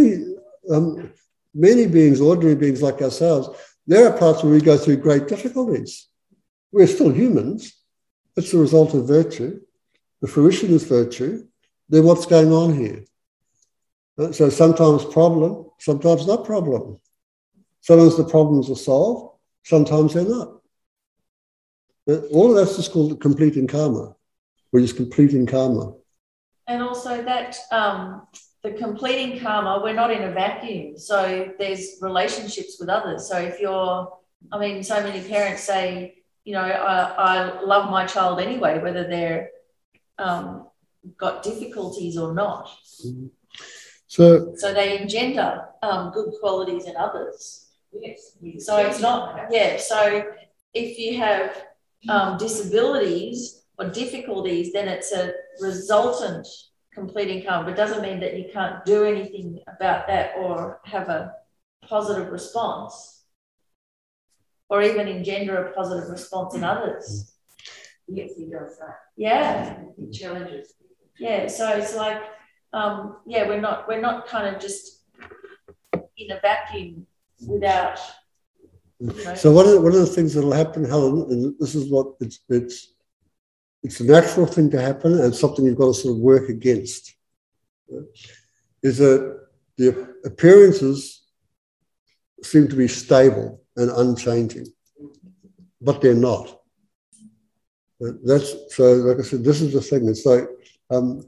Speaker 1: many beings, ordinary beings like ourselves, there are parts where we go through great difficulties. We're still humans. It's the result of virtue. The fruition is virtue. Then what's going on here? So sometimes problem, sometimes not problem. Sometimes the problems are solved, sometimes they're not. All of that's just called completing karma. We're just completing karma.
Speaker 2: And also that the completing karma, we're not in a vacuum. So there's relationships with others. So if you're, I mean, so many parents say, you know, I love my child anyway, whether they're got difficulties or not.
Speaker 1: Mm-hmm. So
Speaker 2: they engender good qualities in others. Yes. So it's not, yeah. So if you have disabilities or difficulties, then it's a resultant completing karma. But it doesn't mean that you can't do anything about that or have a positive response or even engender a positive response in others.
Speaker 3: Yes, he does that.
Speaker 2: Yeah.
Speaker 3: He challenges.
Speaker 2: Yeah, so it's like, yeah, we're not kind of just in a vacuum without, you know.
Speaker 1: So one of the things that will happen, Helen, and this is what it's a natural thing to happen and something you've got to sort of work against, is that the appearances seem to be stable and unchanging, but they're not. That's so. Like I said, this is the thing. It's like, and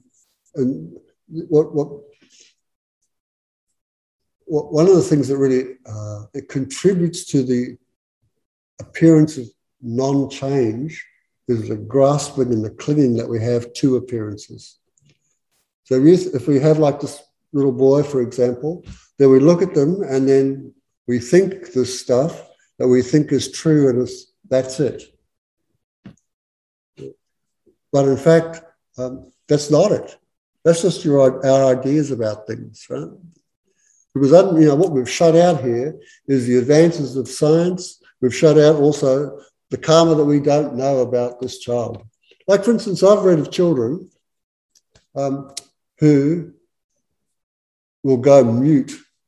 Speaker 1: one of the things that really it contributes to the appearance of non-change is the grasping and the clinging that we have to appearances. So if we have like this little boy, for example, then we look at them and then we think this stuff that we think is true and that's it. But in fact, that's not it. That's just our ideas about things, right? Because what we've shut out here is the advances of science. We've shut out also the karma that we don't know about this child. Like, for instance, I've read of children who will go mute.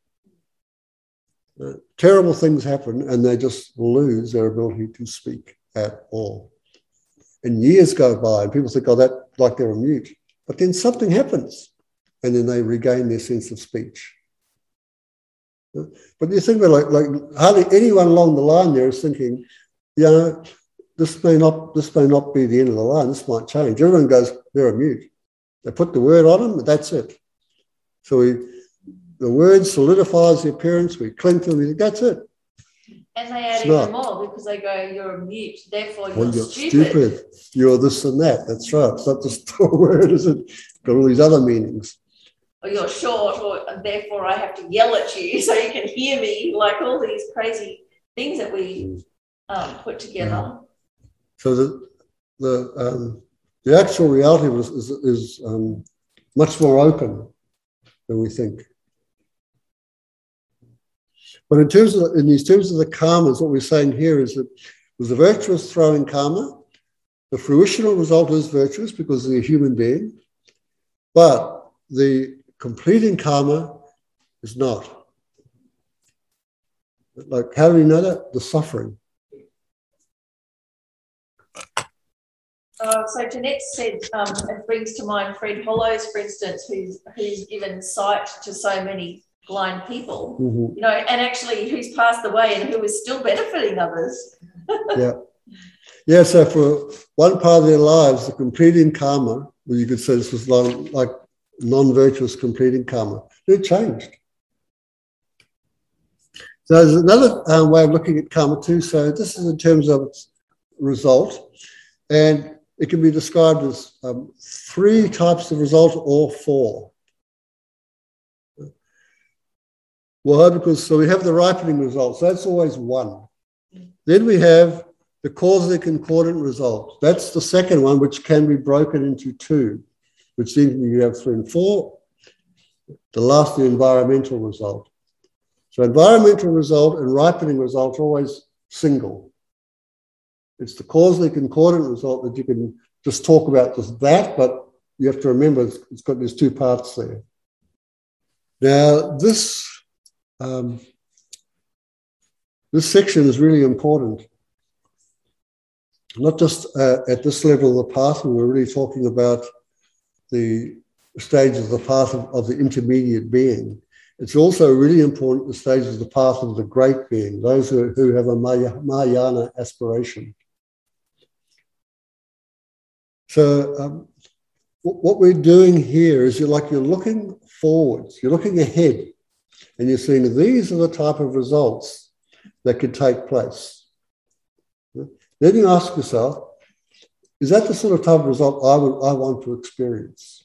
Speaker 1: Terrible things happen and they just lose their ability to speak at all. And years go by and people think, oh, that like they're mute. But then something happens and then they regain their sense of speech. But you think about like hardly anyone along the line there is thinking, this may not be the end of the line. This might change. Everyone goes, they're a mute. They put the word on them, but that's it. So the word solidifies the appearance. We cling to them. We think, that's it.
Speaker 2: And they add even more because they go, you're a mute, therefore you're
Speaker 1: stupid. You're this and that. That's right. It's not just a word, is it? Got all these other meanings.
Speaker 2: Or you're short, or therefore I have to yell at you so you can hear me, like all these crazy things that we put together.
Speaker 1: So the actual reality is much more open than we think. But in these terms of the karmas, what we're saying here is that with the virtuous throwing karma, the fruitional result is virtuous because they're a human being, but the completing karma is not. Like, how do we know that? The suffering.
Speaker 2: So Jeanette said, it brings to mind Fred Hollows, for instance, who's given sight to so many blind people,
Speaker 1: mm-hmm.
Speaker 2: And actually who's passed away and who is still benefiting others.
Speaker 1: Yeah. So for one part of their lives, the completing karma, well, you could say this was like non-virtuous completing karma, it changed. So there's another way of looking at karma too. So this is in terms of result, and it can be described as 3 types of result or 4. Well, because so we have the ripening result, so that's always 1. Then we have the causally concordant result. That's the second one, which can be broken into 2, which means you have 3 and 4. The last, the environmental result. So environmental result and ripening result are always single. It's the causally concordant result that you can just talk about just that, but you have to remember it's got these 2 parts there. Now, this section is really important. Not just at this level of the path, when we're really talking about the stages of the path of the intermediate being. It's also really important, the stages of the path of the great being, those who have a Mahayana aspiration. So what we're doing here is you're looking forwards, you're looking ahead, and you're seeing these are the type of results that could take place. Then you ask yourself, is that the sort of type of result I want to experience?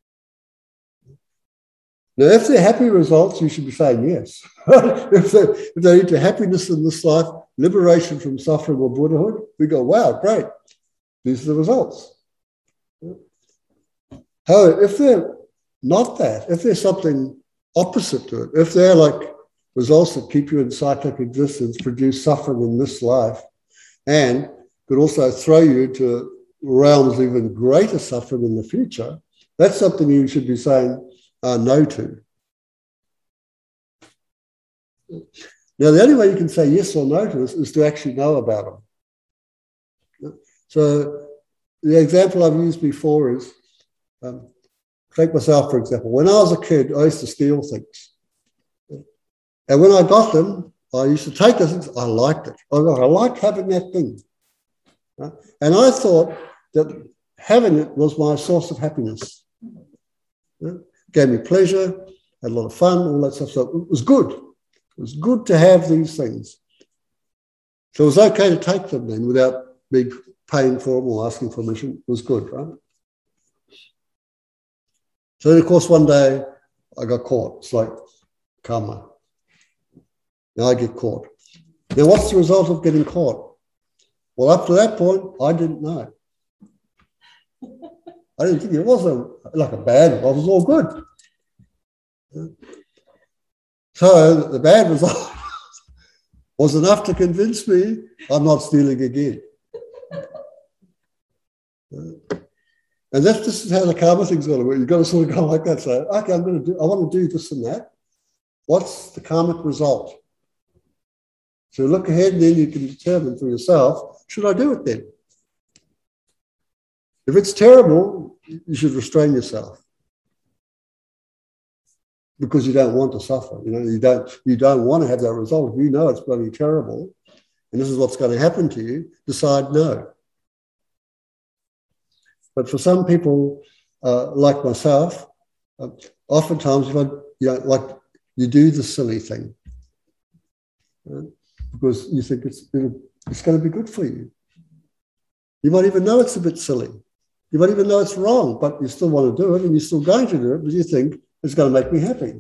Speaker 1: Now, if they're happy results, you should be saying yes. if they lead to happiness in this life, liberation from suffering or Buddhahood, we go, wow, great. These are the results. However, if they're not that, if there's something opposite to it, if they're like results that keep you in cyclic existence, produce suffering in this life, and could also throw you into realms of even greater suffering in the future, that's something you should be saying no to. Now, the only way you can say yes or no to this is to actually know about them. So the example I've used before is, take myself, for example. When I was a kid, I used to steal things. And when I got them, I used to take those things. I liked it. I liked having that thing. And I thought that having it was my source of happiness. It gave me pleasure, had a lot of fun, all that stuff. So it was good. It was good to have these things. So it was okay to take them then without paying for them or asking for permission. It was good, right? So then, of course, one day I got caught. It's like karma. Now I get caught. Now, what's the result of getting caught? Well, up to that point, I didn't know. I didn't think it was like a bad result. It was all good. So the bad result was enough to convince me I'm not stealing again. And this is how the karma thing's got to work. You've got to sort of go like that. So, okay, I want to do this and that. What's the karmic result? So look ahead, and then you can determine for yourself, should I do it then? If it's terrible, you should restrain yourself. Because you don't want to suffer. You don't want to have that result. If you know it's bloody terrible, and this is what's going to happen to you, decide no. But for some people, like myself, oftentimes you do the silly thing. Because you think it's going to be good for you. You might even know it's a bit silly. You might even know it's wrong, but you still want to do it, and you're still going to do it, but you think it's going to make me happy.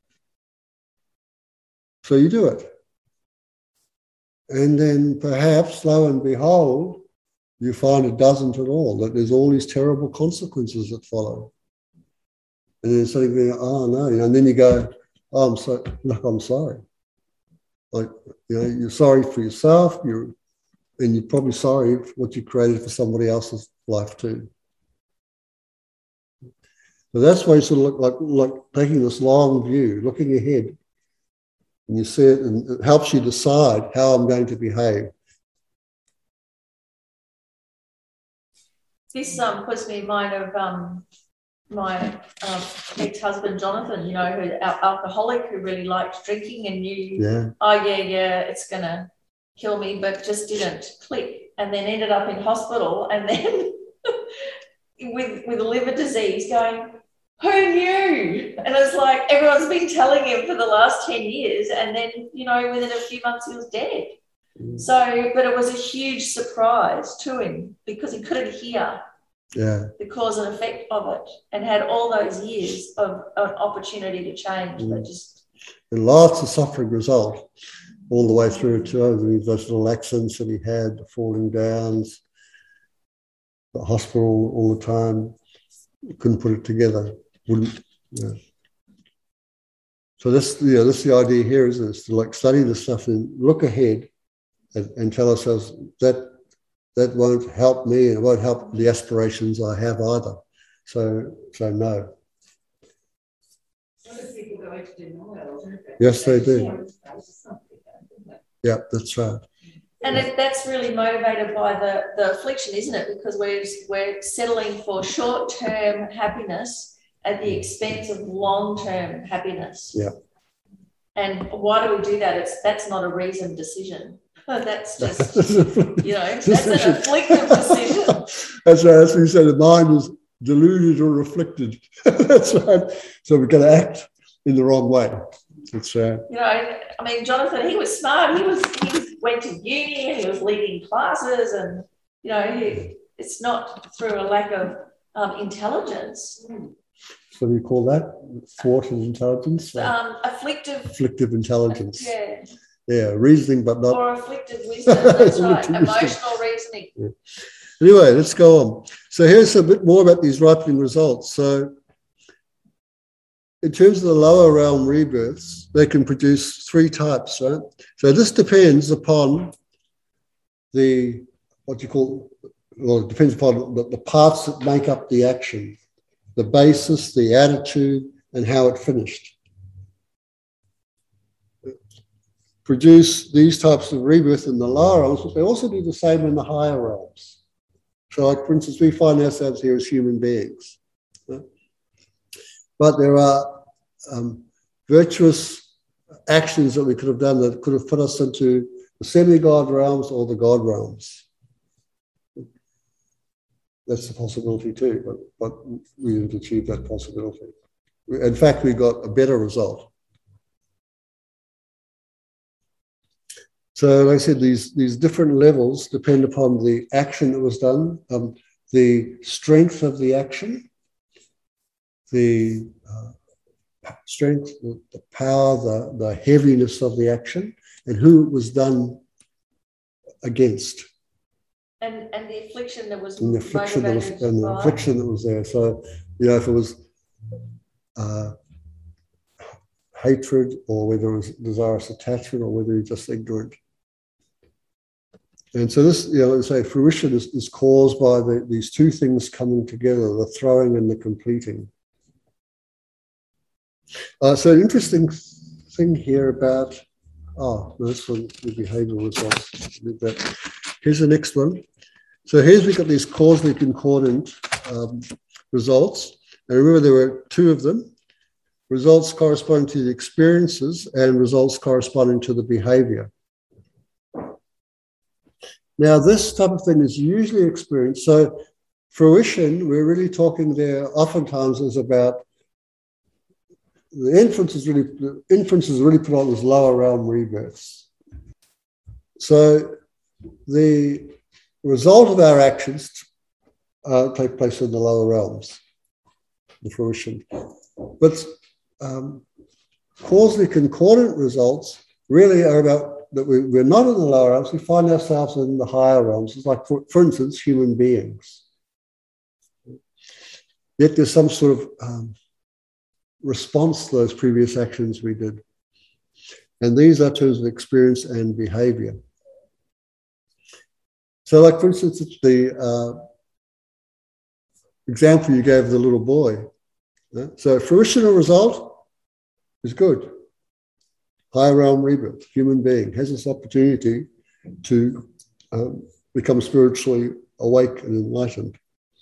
Speaker 1: So you do it. And then perhaps, lo and behold, you find it doesn't at all, that there's all these terrible consequences that follow. And then suddenly you go, oh no, and then you go, oh, I'm sorry. Like, you're sorry for yourself, and you're probably sorry for what you created for somebody else's life too. So that's why you sort of look like taking this long view, looking ahead, and you see it, and it helps you decide how I'm going to behave.
Speaker 2: This puts me in mind of my ex-husband Jonathan, who's an alcoholic who really liked drinking and knew, it's going to kill me, but just didn't click, and then ended up in hospital, and then with liver disease, going, who knew? And it's like everyone's been telling him for the last 10 years, and then within a few months he was dead. So, but it was a huge surprise to him because he couldn't hear the cause and effect of it, and had all those years of an opportunity to change, but just...
Speaker 1: And lots of suffering result all the way through to those little accidents that he had, the falling downs, the hospital all the time. Couldn't put it together. Wouldn't. Yeah. So this is the idea here, isn't it? It's to like study the stuff and look ahead and tell ourselves that won't help me, and it won't help the aspirations I have either. So no.
Speaker 3: Other people go into denial, don't they?
Speaker 1: Yes, they do. Yeah, that's right.
Speaker 2: And that's really motivated by the affliction, isn't it? Because we're settling for short-term happiness at the expense of long-term happiness.
Speaker 1: Yeah.
Speaker 2: And why do we do that? That's not a reasoned decision. That's just, that's an afflictive decision.
Speaker 1: That's right. As we said, the mind is deluded or afflicted. That's right. So we're going to act in the wrong way. That's right.
Speaker 2: I mean, Jonathan, he was smart. He went to uni and he was leading classes, and it's not through a lack of intelligence.
Speaker 1: So do you call that thwarted intelligence?
Speaker 2: Afflictive
Speaker 1: intelligence.
Speaker 2: Yeah.
Speaker 1: Yeah, reasoning, but not...
Speaker 2: Or afflicted wisdom, that's right, emotional reasoning.
Speaker 1: Yeah. Anyway, let's go on. So here's a bit more about these ripening results. So in terms of the lower realm rebirths, they can produce 3 types, right? So this depends upon it depends upon the parts that make up the action, the basis, the attitude, and how it finished. Produce these types of rebirth in the lower realms, but they also do the same in the higher realms. So like, for instance, we find ourselves here as human beings. Right? But there are virtuous actions that we could have done that could have put us into the semi-God realms or the God realms. That's a possibility too, but we didn't achieve that possibility. In fact, we got a better result. So like I said, these different levels depend upon the action that was done, the strength of the action, the strength, the power, the heaviness of the action, and who it was done against.
Speaker 2: And the affliction that was
Speaker 1: and the affliction that was there. So, if it was hatred, or whether it was desirous attachment, or whether you're just ignorant. And so this, let's say fruition is caused by these 2 things coming together, the throwing and the completing. So an interesting thing here about, that's from the behavioural results. Here's the next one. So we've got these causally concordant results. And remember, there were 2 of them. Results corresponding to the experiences and results corresponding to the behaviour. Now, this type of thing is usually experienced. So fruition, we're really talking there oftentimes is about the inference is really put on as lower realm rebirths. So the result of our actions take place in the lower realms, the fruition. But causally concordant results really are about that we're not in the lower realms, we find ourselves in the higher realms. It's like, for instance, human beings. Yet there's some sort of response to those previous actions we did. And these are terms of experience and behavior. So like, for instance, the example you gave of the little boy. So fruition or result is good. Higher realm rebirth, human being, has this opportunity to become spiritually awake and enlightened.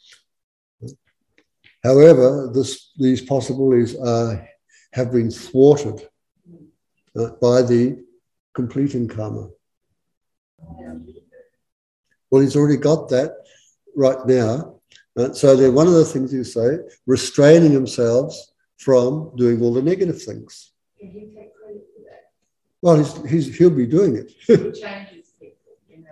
Speaker 1: However, these possibilities have been thwarted by the completing karma. Well, he's already got that right now. So they're one of the things you say, restraining themselves from doing all the negative things.
Speaker 3: Can he take credit for that?
Speaker 1: Well, he'll be doing it.
Speaker 3: He changes things.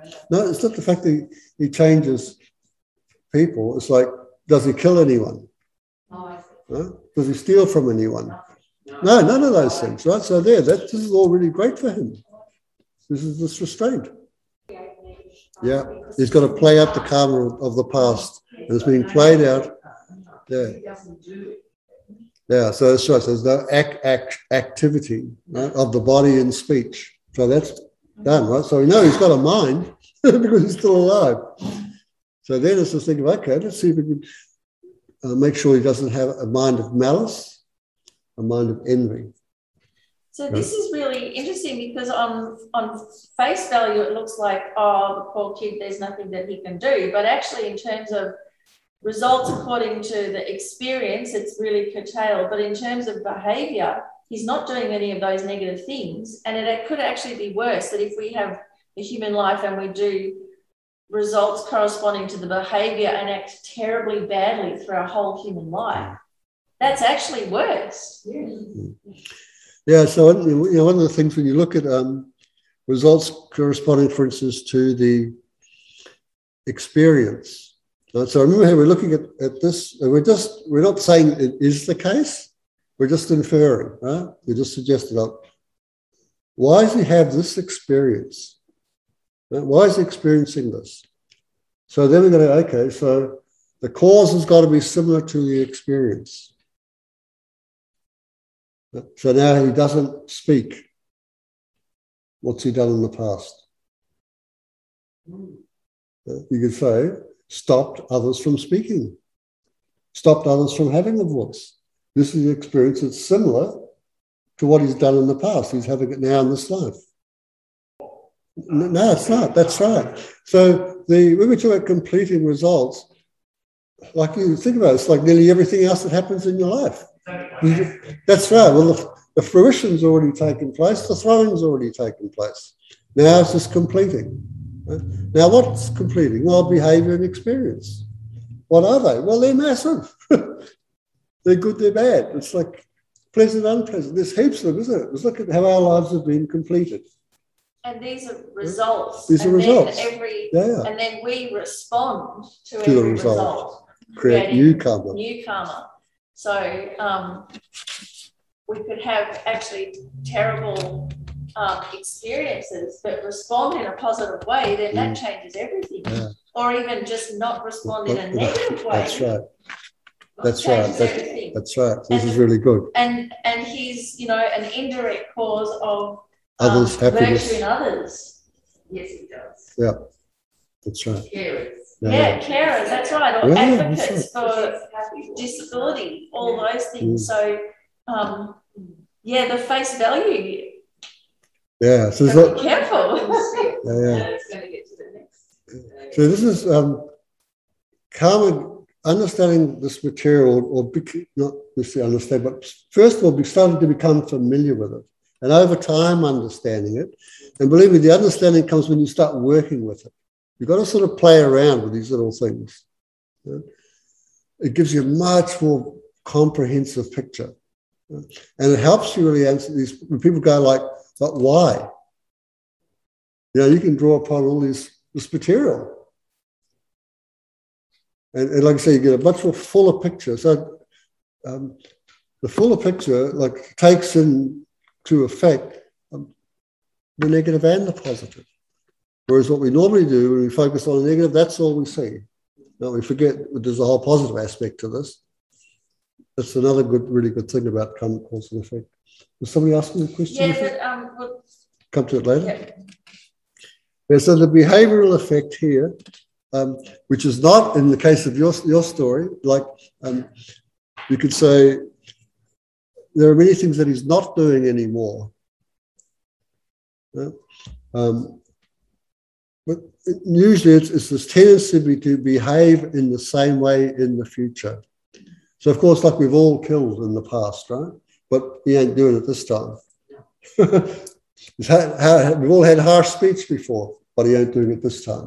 Speaker 1: No, it's not the fact that he changes people. It's like, does he kill anyone?
Speaker 3: Oh, I see.
Speaker 1: Right? Does he steal from anyone? No, none of those things, right? So this is all really great for him. This is this restraint. Yeah, he's got to play out the karma of the past, and it's being played out. Yeah,
Speaker 3: He doesn't do it.
Speaker 1: yeah. So that's right. So there's no activity, right, of the body and speech. So that's done, right? So we know he's got a mind because he's still alive. So then it's just thinking, okay, let's see if we can make sure he doesn't have a mind of malice, a mind of envy.
Speaker 2: So this is really interesting because on face value, it looks like, oh, the poor kid, there's nothing that he can do. But actually, in terms of results according to the experience, it's really curtailed. But in terms of behaviour, he's not doing any of those negative things. And it could actually be worse, that if we have a human life and we do results corresponding to the behaviour and act terribly badly through our whole human life, that's actually worse.
Speaker 1: Yeah, so one of the things when you look at results corresponding, for instance, to the experience. Right? So remember how we're looking at this, and we're not saying it is the case, we're just inferring, right? We're just suggesting, like, why does he have this experience? Right? Why is he experiencing this? So then we're going to, okay, so the cause has got to be similar to the experience. So now he doesn't speak. What's he done in the past? You could say, stopped others from speaking, stopped others from having a voice. This is the experience that's similar to what he's done in the past. He's having it now in this life. No, it's not. That's right. So when we talk about completing results, like you think about it, it's like nearly everything else that happens in your life. That's right. Well, the fruition's already taken place. The throwing's already taken place. Now it's just completing. Now what's completing? Well, behaviour and experience. What are they? Well, they're massive. They're good, they're bad. It's like pleasant, unpleasant. There's heaps of them, isn't it? Let's look at how our lives have been completed.
Speaker 2: And these are results.
Speaker 1: These are results.
Speaker 2: And then we respond to
Speaker 1: the
Speaker 2: every
Speaker 1: result. Create new karma.
Speaker 2: New karma. So we could have actually terrible experiences, but respond in a positive way, then that changes everything. Yeah. Or even just not respond in a negative way.
Speaker 1: That's right. That's right. That's right. This is really good.
Speaker 2: And he's, an indirect cause of
Speaker 1: others' happiness.
Speaker 2: Virtue in others.
Speaker 3: Yes, he does.
Speaker 1: Yeah, that's right.
Speaker 3: Carers.
Speaker 2: Yeah, carers, that's right. Or advocates for disability, all those things. So, the face value.
Speaker 1: Yeah, so
Speaker 2: be careful.
Speaker 3: It's going to get to the next.
Speaker 1: So this is karma, understanding this material, or not necessarily understand, but first of all, be starting to become familiar with it. And over time, understanding it. And believe me, the understanding comes when you start working with it. You've got to sort of play around with these little things. Yeah? It gives you a much more comprehensive picture. Yeah? And it helps you really answer these, when people go like, but why? You can draw upon all this material. And like I say, you get a much more fuller picture. So the fuller picture takes into effect the negative and the positive. Whereas what we normally do when we focus on the negative, that's all we see. Now we forget there's a whole positive aspect to this. That's another really good thing about karma, cause and effect. Was somebody asking a question?
Speaker 2: Yeah, but we'll
Speaker 1: come to it later. Yeah, so the behavioural effect here, which is not in the case of your story, you could say there are many things that he's not doing anymore. Yeah? But usually it's this tendency to behave in the same way in the future. So, of course, like we've all killed in the past, right? But he ain't doing it this time. We've all had harsh speech before, but he ain't doing it this time.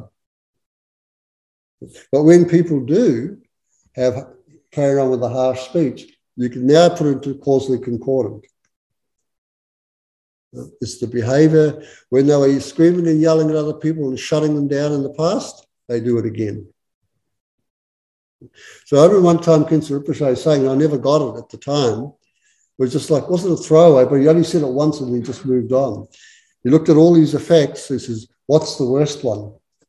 Speaker 1: But when people do carry on with the harsh speech, you can now put it into causally concordant. It's the behavior when they were screaming and yelling at other people and shutting them down in the past, they do it again. So I remember one time Khyentse Rinpoche saying, I never got it at the time. It was just like, wasn't a throwaway, but he only said it once and he just moved on. He looked at all these effects. He says, what's the worst one?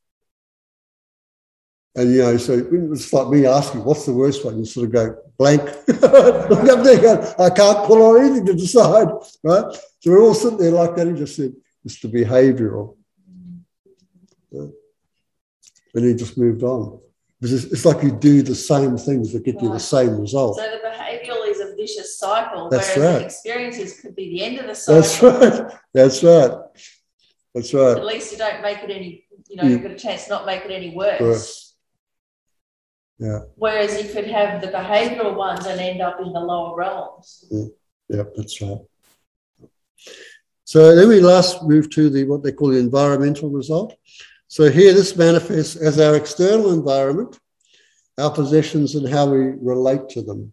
Speaker 1: And, you know, so it's like me asking, what's the worst one? You sort of go blank. Look up there going, I can't pull on anything to decide, right? So we're all sitting there like that. He just said, it's the behavioural. Yeah. And he just moved on. It's like you do the same things that get you the same result.
Speaker 2: So the behavioural is a vicious cycle,
Speaker 1: That's
Speaker 2: whereas
Speaker 1: right.
Speaker 2: the experiences could be the end of the cycle.
Speaker 1: That's right. That's right. That's right.
Speaker 2: At least you don't make it any, you know, you've got a chance to not make it any worse.
Speaker 1: Yeah.
Speaker 2: Whereas you could have the behavioural ones and end up in the lower realms.
Speaker 1: Yeah, that's right. So then we last move to what they call the environmental result. So here this manifests as our external environment, our possessions and how we relate to them.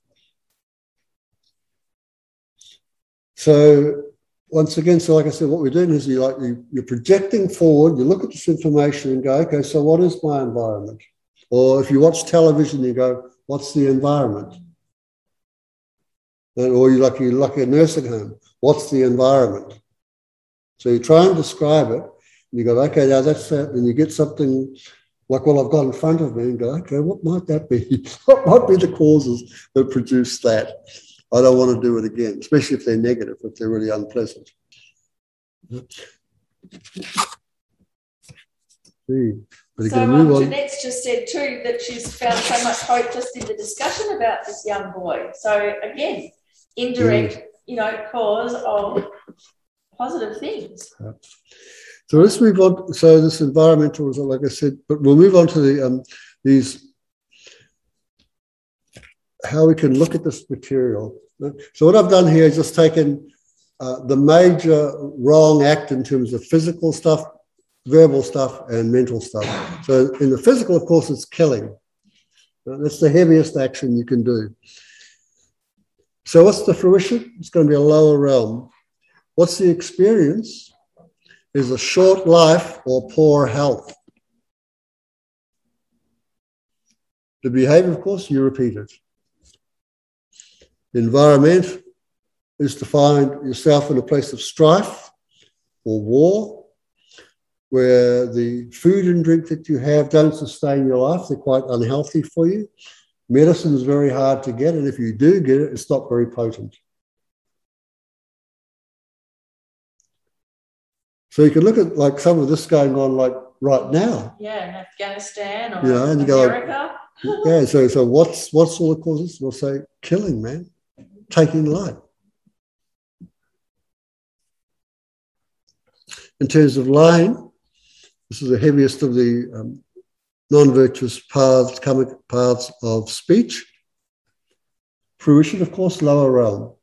Speaker 1: So once again, so like I said, what we're doing is you're projecting forward, you look at this information and go, okay, so what is my environment? Or if you watch television, you go, what's the environment? Or you're like a nursing home, what's the environment? So you try and describe it, and you go, okay, now that's that, and you get something like what I've got in front of me and go, okay, what might that be? What might be the causes that produce that? I don't want to do it again, especially if they're negative, if they're really unpleasant. But
Speaker 2: so Jeanette's just said too that she's found so much hope just in the discussion about this young boy. So again, indirect, you know, cause of positive things.
Speaker 1: So let's move on. So this environmental result, like I said, but we'll move on to the how we can look at this material. So what I've done here is just taken the major wrong act in terms of physical stuff, verbal stuff, and mental stuff. So in the physical, of course, it's killing. That's the heaviest action you can do. So what's the fruition? It's going to be a lower realm. What's the experience? Is a short life or poor health. The behavior, of course, you repeat it. The environment is to find yourself in a place of strife or war, where the food and drink that you have don't sustain your life. They're quite unhealthy for you. Medicine is very hard to get, and if you do get it, it's not very potent. So you can look at like some of this going on like right now.
Speaker 2: Yeah, in Afghanistan or
Speaker 1: and
Speaker 2: America.
Speaker 1: You go, so what's all the causes? We'll say killing, man, taking life. In terms of lying, this is the heaviest of the non-virtuous paths, karmic paths of speech. Fruition, of course, lower realm.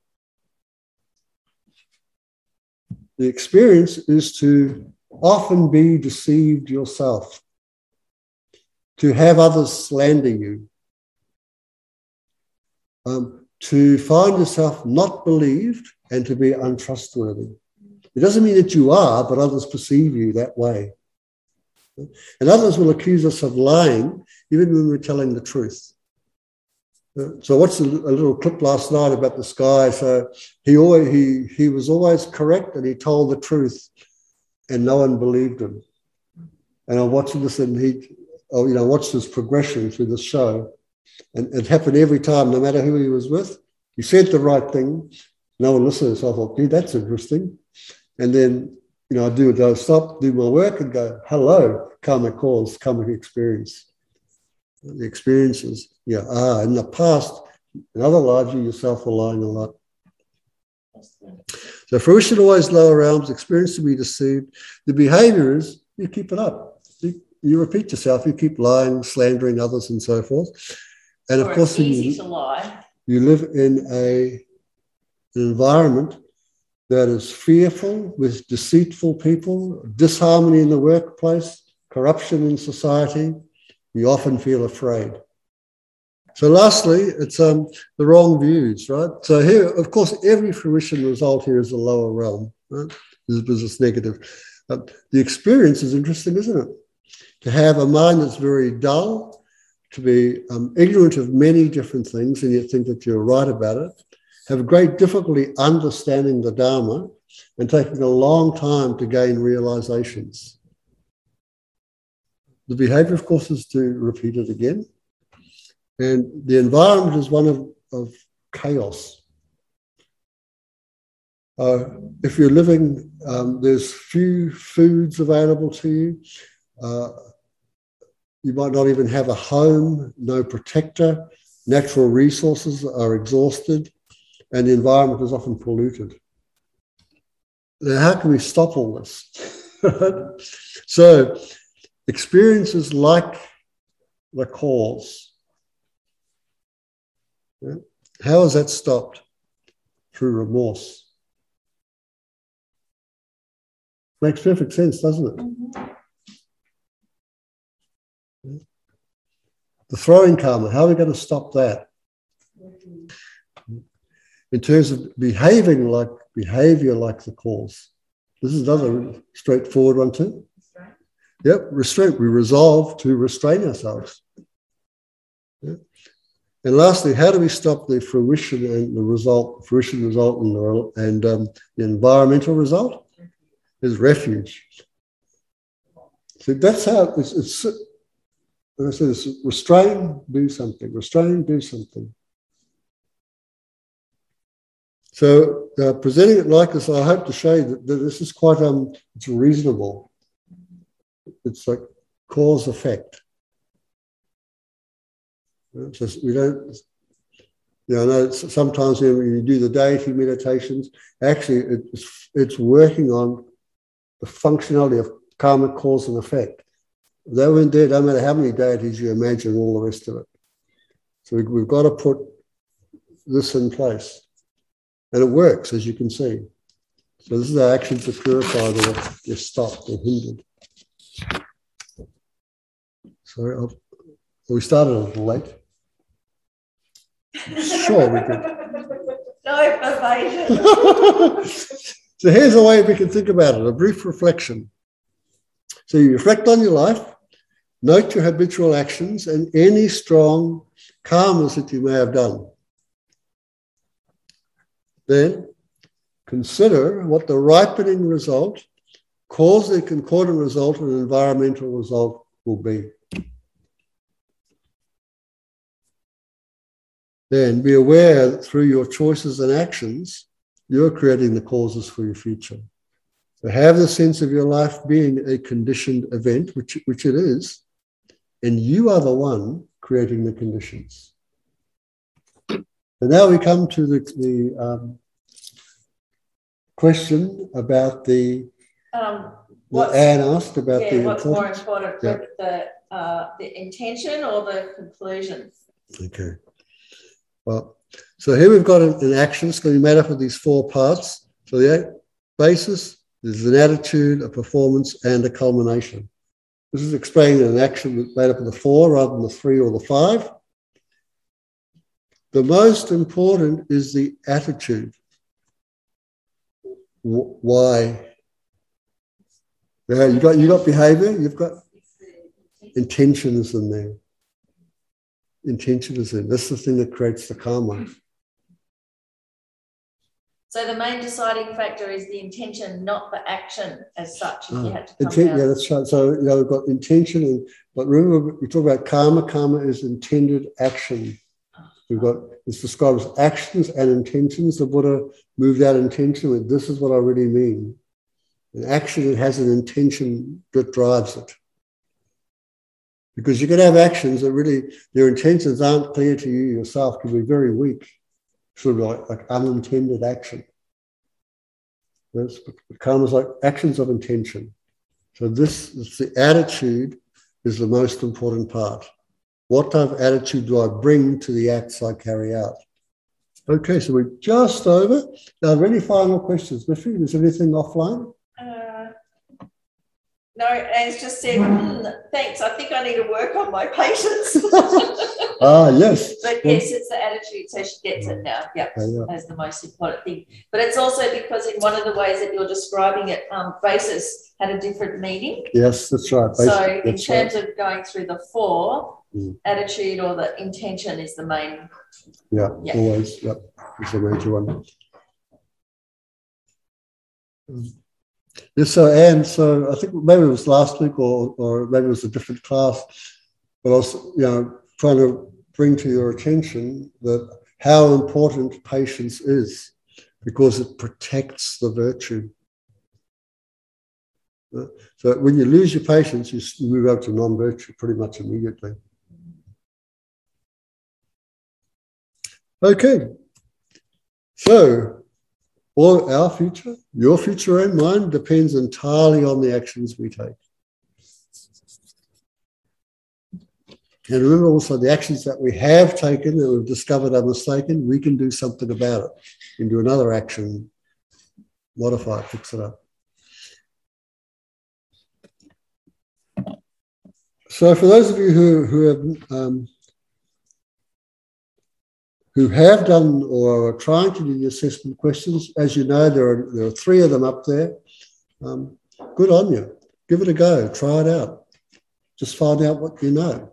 Speaker 1: The experience is to often be deceived yourself, to have others slander you, to find yourself not believed and to be untrustworthy. It doesn't mean that you are, but others perceive you that way. And others will accuse us of lying even when we're telling the truth. So I watched a little clip last night about this guy. So he was always correct and he told the truth and no one believed him. And I'm watching this and watched his progression through the show. And it happened every time, no matter who he was with. He said the right thing. No one listened. So I thought, gee, that's interesting. And then, I'd stop, do my work and go, hello, karmic cause, karmic experience. The experiences, in the past, in other lives, you yourself were lying a lot. So fruition always lower realms, experience to be deceived. The behavior is you keep it up. You repeat yourself, you keep lying, slandering others and so forth. And of course,
Speaker 2: it's easy to lie.
Speaker 1: You live in an environment that is fearful, with deceitful people, disharmony in the workplace, corruption in society. You often feel afraid. So lastly, it's the wrong views, right? So here, of course, every fruition result here is a lower realm. Right? This is negative. The experience is interesting, isn't it? To have a mind that's very dull, to be ignorant of many different things and yet think that you're right about it, have great difficulty understanding the Dharma and taking a long time to gain realizations. The behavior, of course, is to repeat it again. And the environment is one of chaos. If you're living, there's few foods available to you. You might not even have a home, no protector. Natural resources are exhausted, and the environment is often polluted. Now, how can we stop all this? So, experiences like the cause. Yeah. How is that stopped? Through remorse. Makes perfect sense, doesn't it?
Speaker 2: Mm-hmm.
Speaker 1: The throwing karma, how are we going to stop that? In terms of behavior like the cause. This is another straightforward one too. Yep, restraint. We resolve to restrain ourselves. Yeah. And lastly, how do we stop the fruition and the result, and the environmental result? Is refuge. So that's how it's when I say this, restrain, do something. Restrain, do something. So presenting it like this, I hope to show you that this is quite it's reasonable. It's like cause effect. So we don't, I know sometimes when you do the deity meditations, actually it's working on the functionality of karmic cause and effect. They weren't there, no matter how many deities you imagine, all the rest of it. So we've got to put this in place. And it works, as you can see. So this is our actions are purified or they're stopped or hindered. Sorry, we started a little late. Sure, we could.
Speaker 2: No evasion.
Speaker 1: So here's a way we can think about it, a brief reflection. So you reflect on your life, note your habitual actions and any strong karmas that you may have done. Then consider what the ripening result, causal concordant result, and environmental result will be. Then be aware that through your choices and actions, you're creating the causes for your future. So have the sense of your life being a conditioned event, which it is, and you are the one creating the conditions. And now we come to the question about Anne asked about the
Speaker 2: what's
Speaker 1: importance.
Speaker 2: more important, the intention or the conclusion?
Speaker 1: Okay. Well, so here we've got an action. It's going to be made up of these four parts. So the basis is an attitude, a performance, and a culmination. This is explaining an action made up of the four rather than the three or the five. The most important is the attitude. Why? Yeah, you got behavior, you've got intentions in there. Intention is in. That's the thing that creates the karma.
Speaker 2: So the main deciding factor is the intention, not the action as such. You had to come
Speaker 1: yeah, that's right. So we've got intention, but remember we talk about karma. Karma is intended action. It's described as actions and intentions. The Buddha moved out intention with this is what I really mean. An action, it has an intention that drives it. Because you can have actions that really, their intentions aren't clear to you yourself, can be very weak, sort of like unintended action. Karma is like actions of intention. So the attitude is the most important part. What type of attitude do I bring to the acts I carry out? Okay, so we're just over. Now, are there any final questions? Miffy, is there anything offline?
Speaker 2: No, Anne's just said, thanks, I think I need to work on my patience.
Speaker 1: Yes.
Speaker 2: But yes, it's the attitude, so she gets it now. Yep, that's the most important thing. But it's also because in one of the ways that you're describing it, basis had a different meaning.
Speaker 1: Yes, that's right.
Speaker 2: So in terms of going through the 4, attitude or the intention is the main.
Speaker 1: Yeah, always. Yep, it's the major one. Yes, so Anne, so I think maybe it was last week or maybe it was a different class, but I was, trying to bring to your attention that how important patience is because it protects the virtue. So when you lose your patience, you move up to non-virtue pretty much immediately. Okay, so all our future, your future and mine, depends entirely on the actions we take. And remember also the actions that we have taken that we've discovered are mistaken, we can do something about it. We can do another action, modify it, fix it up. So for those of you who have done or are trying to do the assessment questions, as you know, there are 3 of them up there. Good on you. Give it a go. Try it out. Just find out what you know.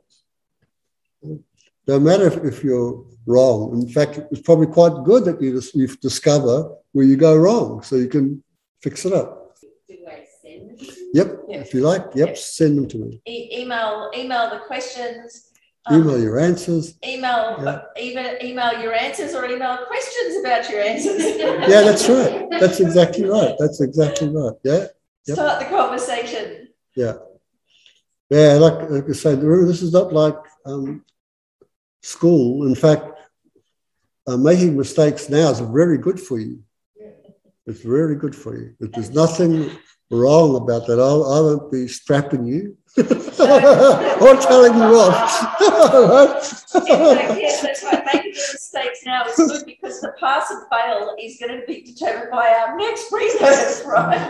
Speaker 1: No matter if you're wrong. In fact, it's probably quite good that you discover where you go wrong so you can fix it up.
Speaker 3: Do I send them?
Speaker 1: Yep, if you like. Yep, send them to me.
Speaker 2: Email the questions.
Speaker 1: Email your answers.
Speaker 2: Email your answers or email questions about your answers.
Speaker 1: Yeah, that's right. That's exactly right. That's exactly right. Yeah. Yep.
Speaker 2: Start the conversation.
Speaker 1: Yeah. Yeah, like I said, remember, this is not like school. In fact, making mistakes now is very good for you. It's very good for you. There's nothing wrong about that. I won't be strapping you or telling you off.
Speaker 2: Yes, that's right. Making the mistakes now is good because the pass and fail is going to be determined by our next rebirth, right?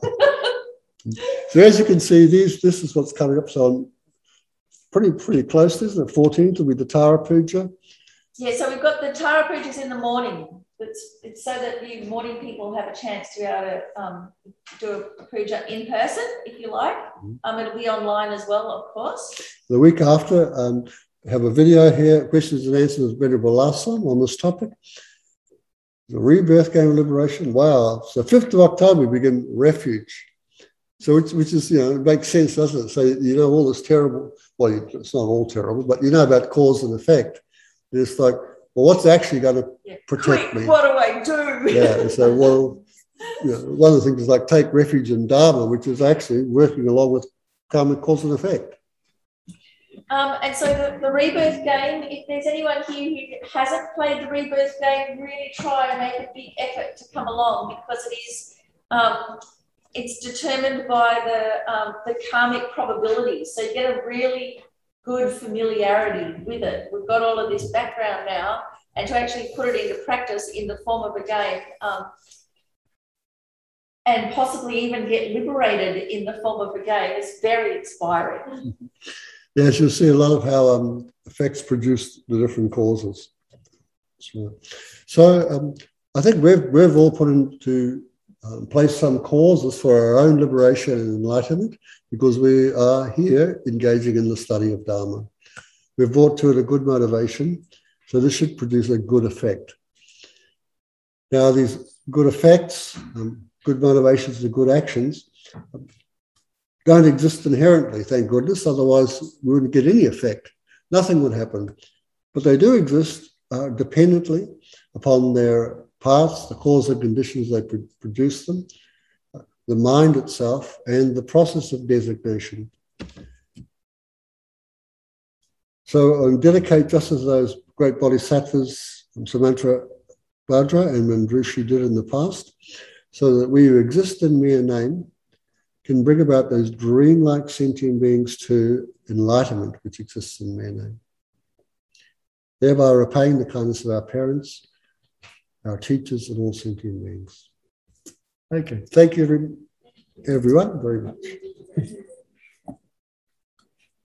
Speaker 1: So as you can see, this is what's coming up. So I'm pretty close, isn't it? 14th will be the Tara Puja. Yeah,
Speaker 2: so we've got the Tara Pujas in the morning. It's so that the morning people have a chance to be able to do a puja in person, if you like. It'll be online as well, of course.
Speaker 1: The week after, have a video here, questions and answers with Venerable Larson on this topic. The rebirth game of liberation. Wow. So 5th of October, we begin refuge. So which is, it makes sense, doesn't it? So, all this terrible, well, it's not all terrible, but about cause and effect. And it's like, well, what's actually going to protect me?
Speaker 2: What do I do?
Speaker 1: Yeah, and so, one of the things is like take refuge in Dharma, which is actually working along with karmic cause and effect.
Speaker 2: And so the rebirth game, if there's anyone here who hasn't played the rebirth game, really try and make a big effort to come along because it is, it's determined by the karmic probabilities. So you get a really good familiarity with it. We've got all of this background now, and to actually put it into practice in the form of a game and possibly even get liberated in the form of a game is very inspiring.
Speaker 1: Yes, you'll see a lot of how effects produce the different causes. So I think we've all put into place some causes for our own liberation and enlightenment because we are here engaging in the study of Dharma. We've brought to it a good motivation, so this should produce a good effect. Now, these good effects, good motivations and good actions don't exist inherently, thank goodness, otherwise we wouldn't get any effect. Nothing would happen. But they do exist dependently upon their paths, the cause and conditions that produce them, the mind itself, and the process of designation. So I dedicate just as those great bodhisattvas, Samantra Bhadra and Mandrishi did in the past, so that we who exist in mere name can bring about those dream-like sentient beings to enlightenment which exists in mere name, thereby repaying the kindness of our parents, our teachers, and all sentient beings. Okay, thank you everyone very much.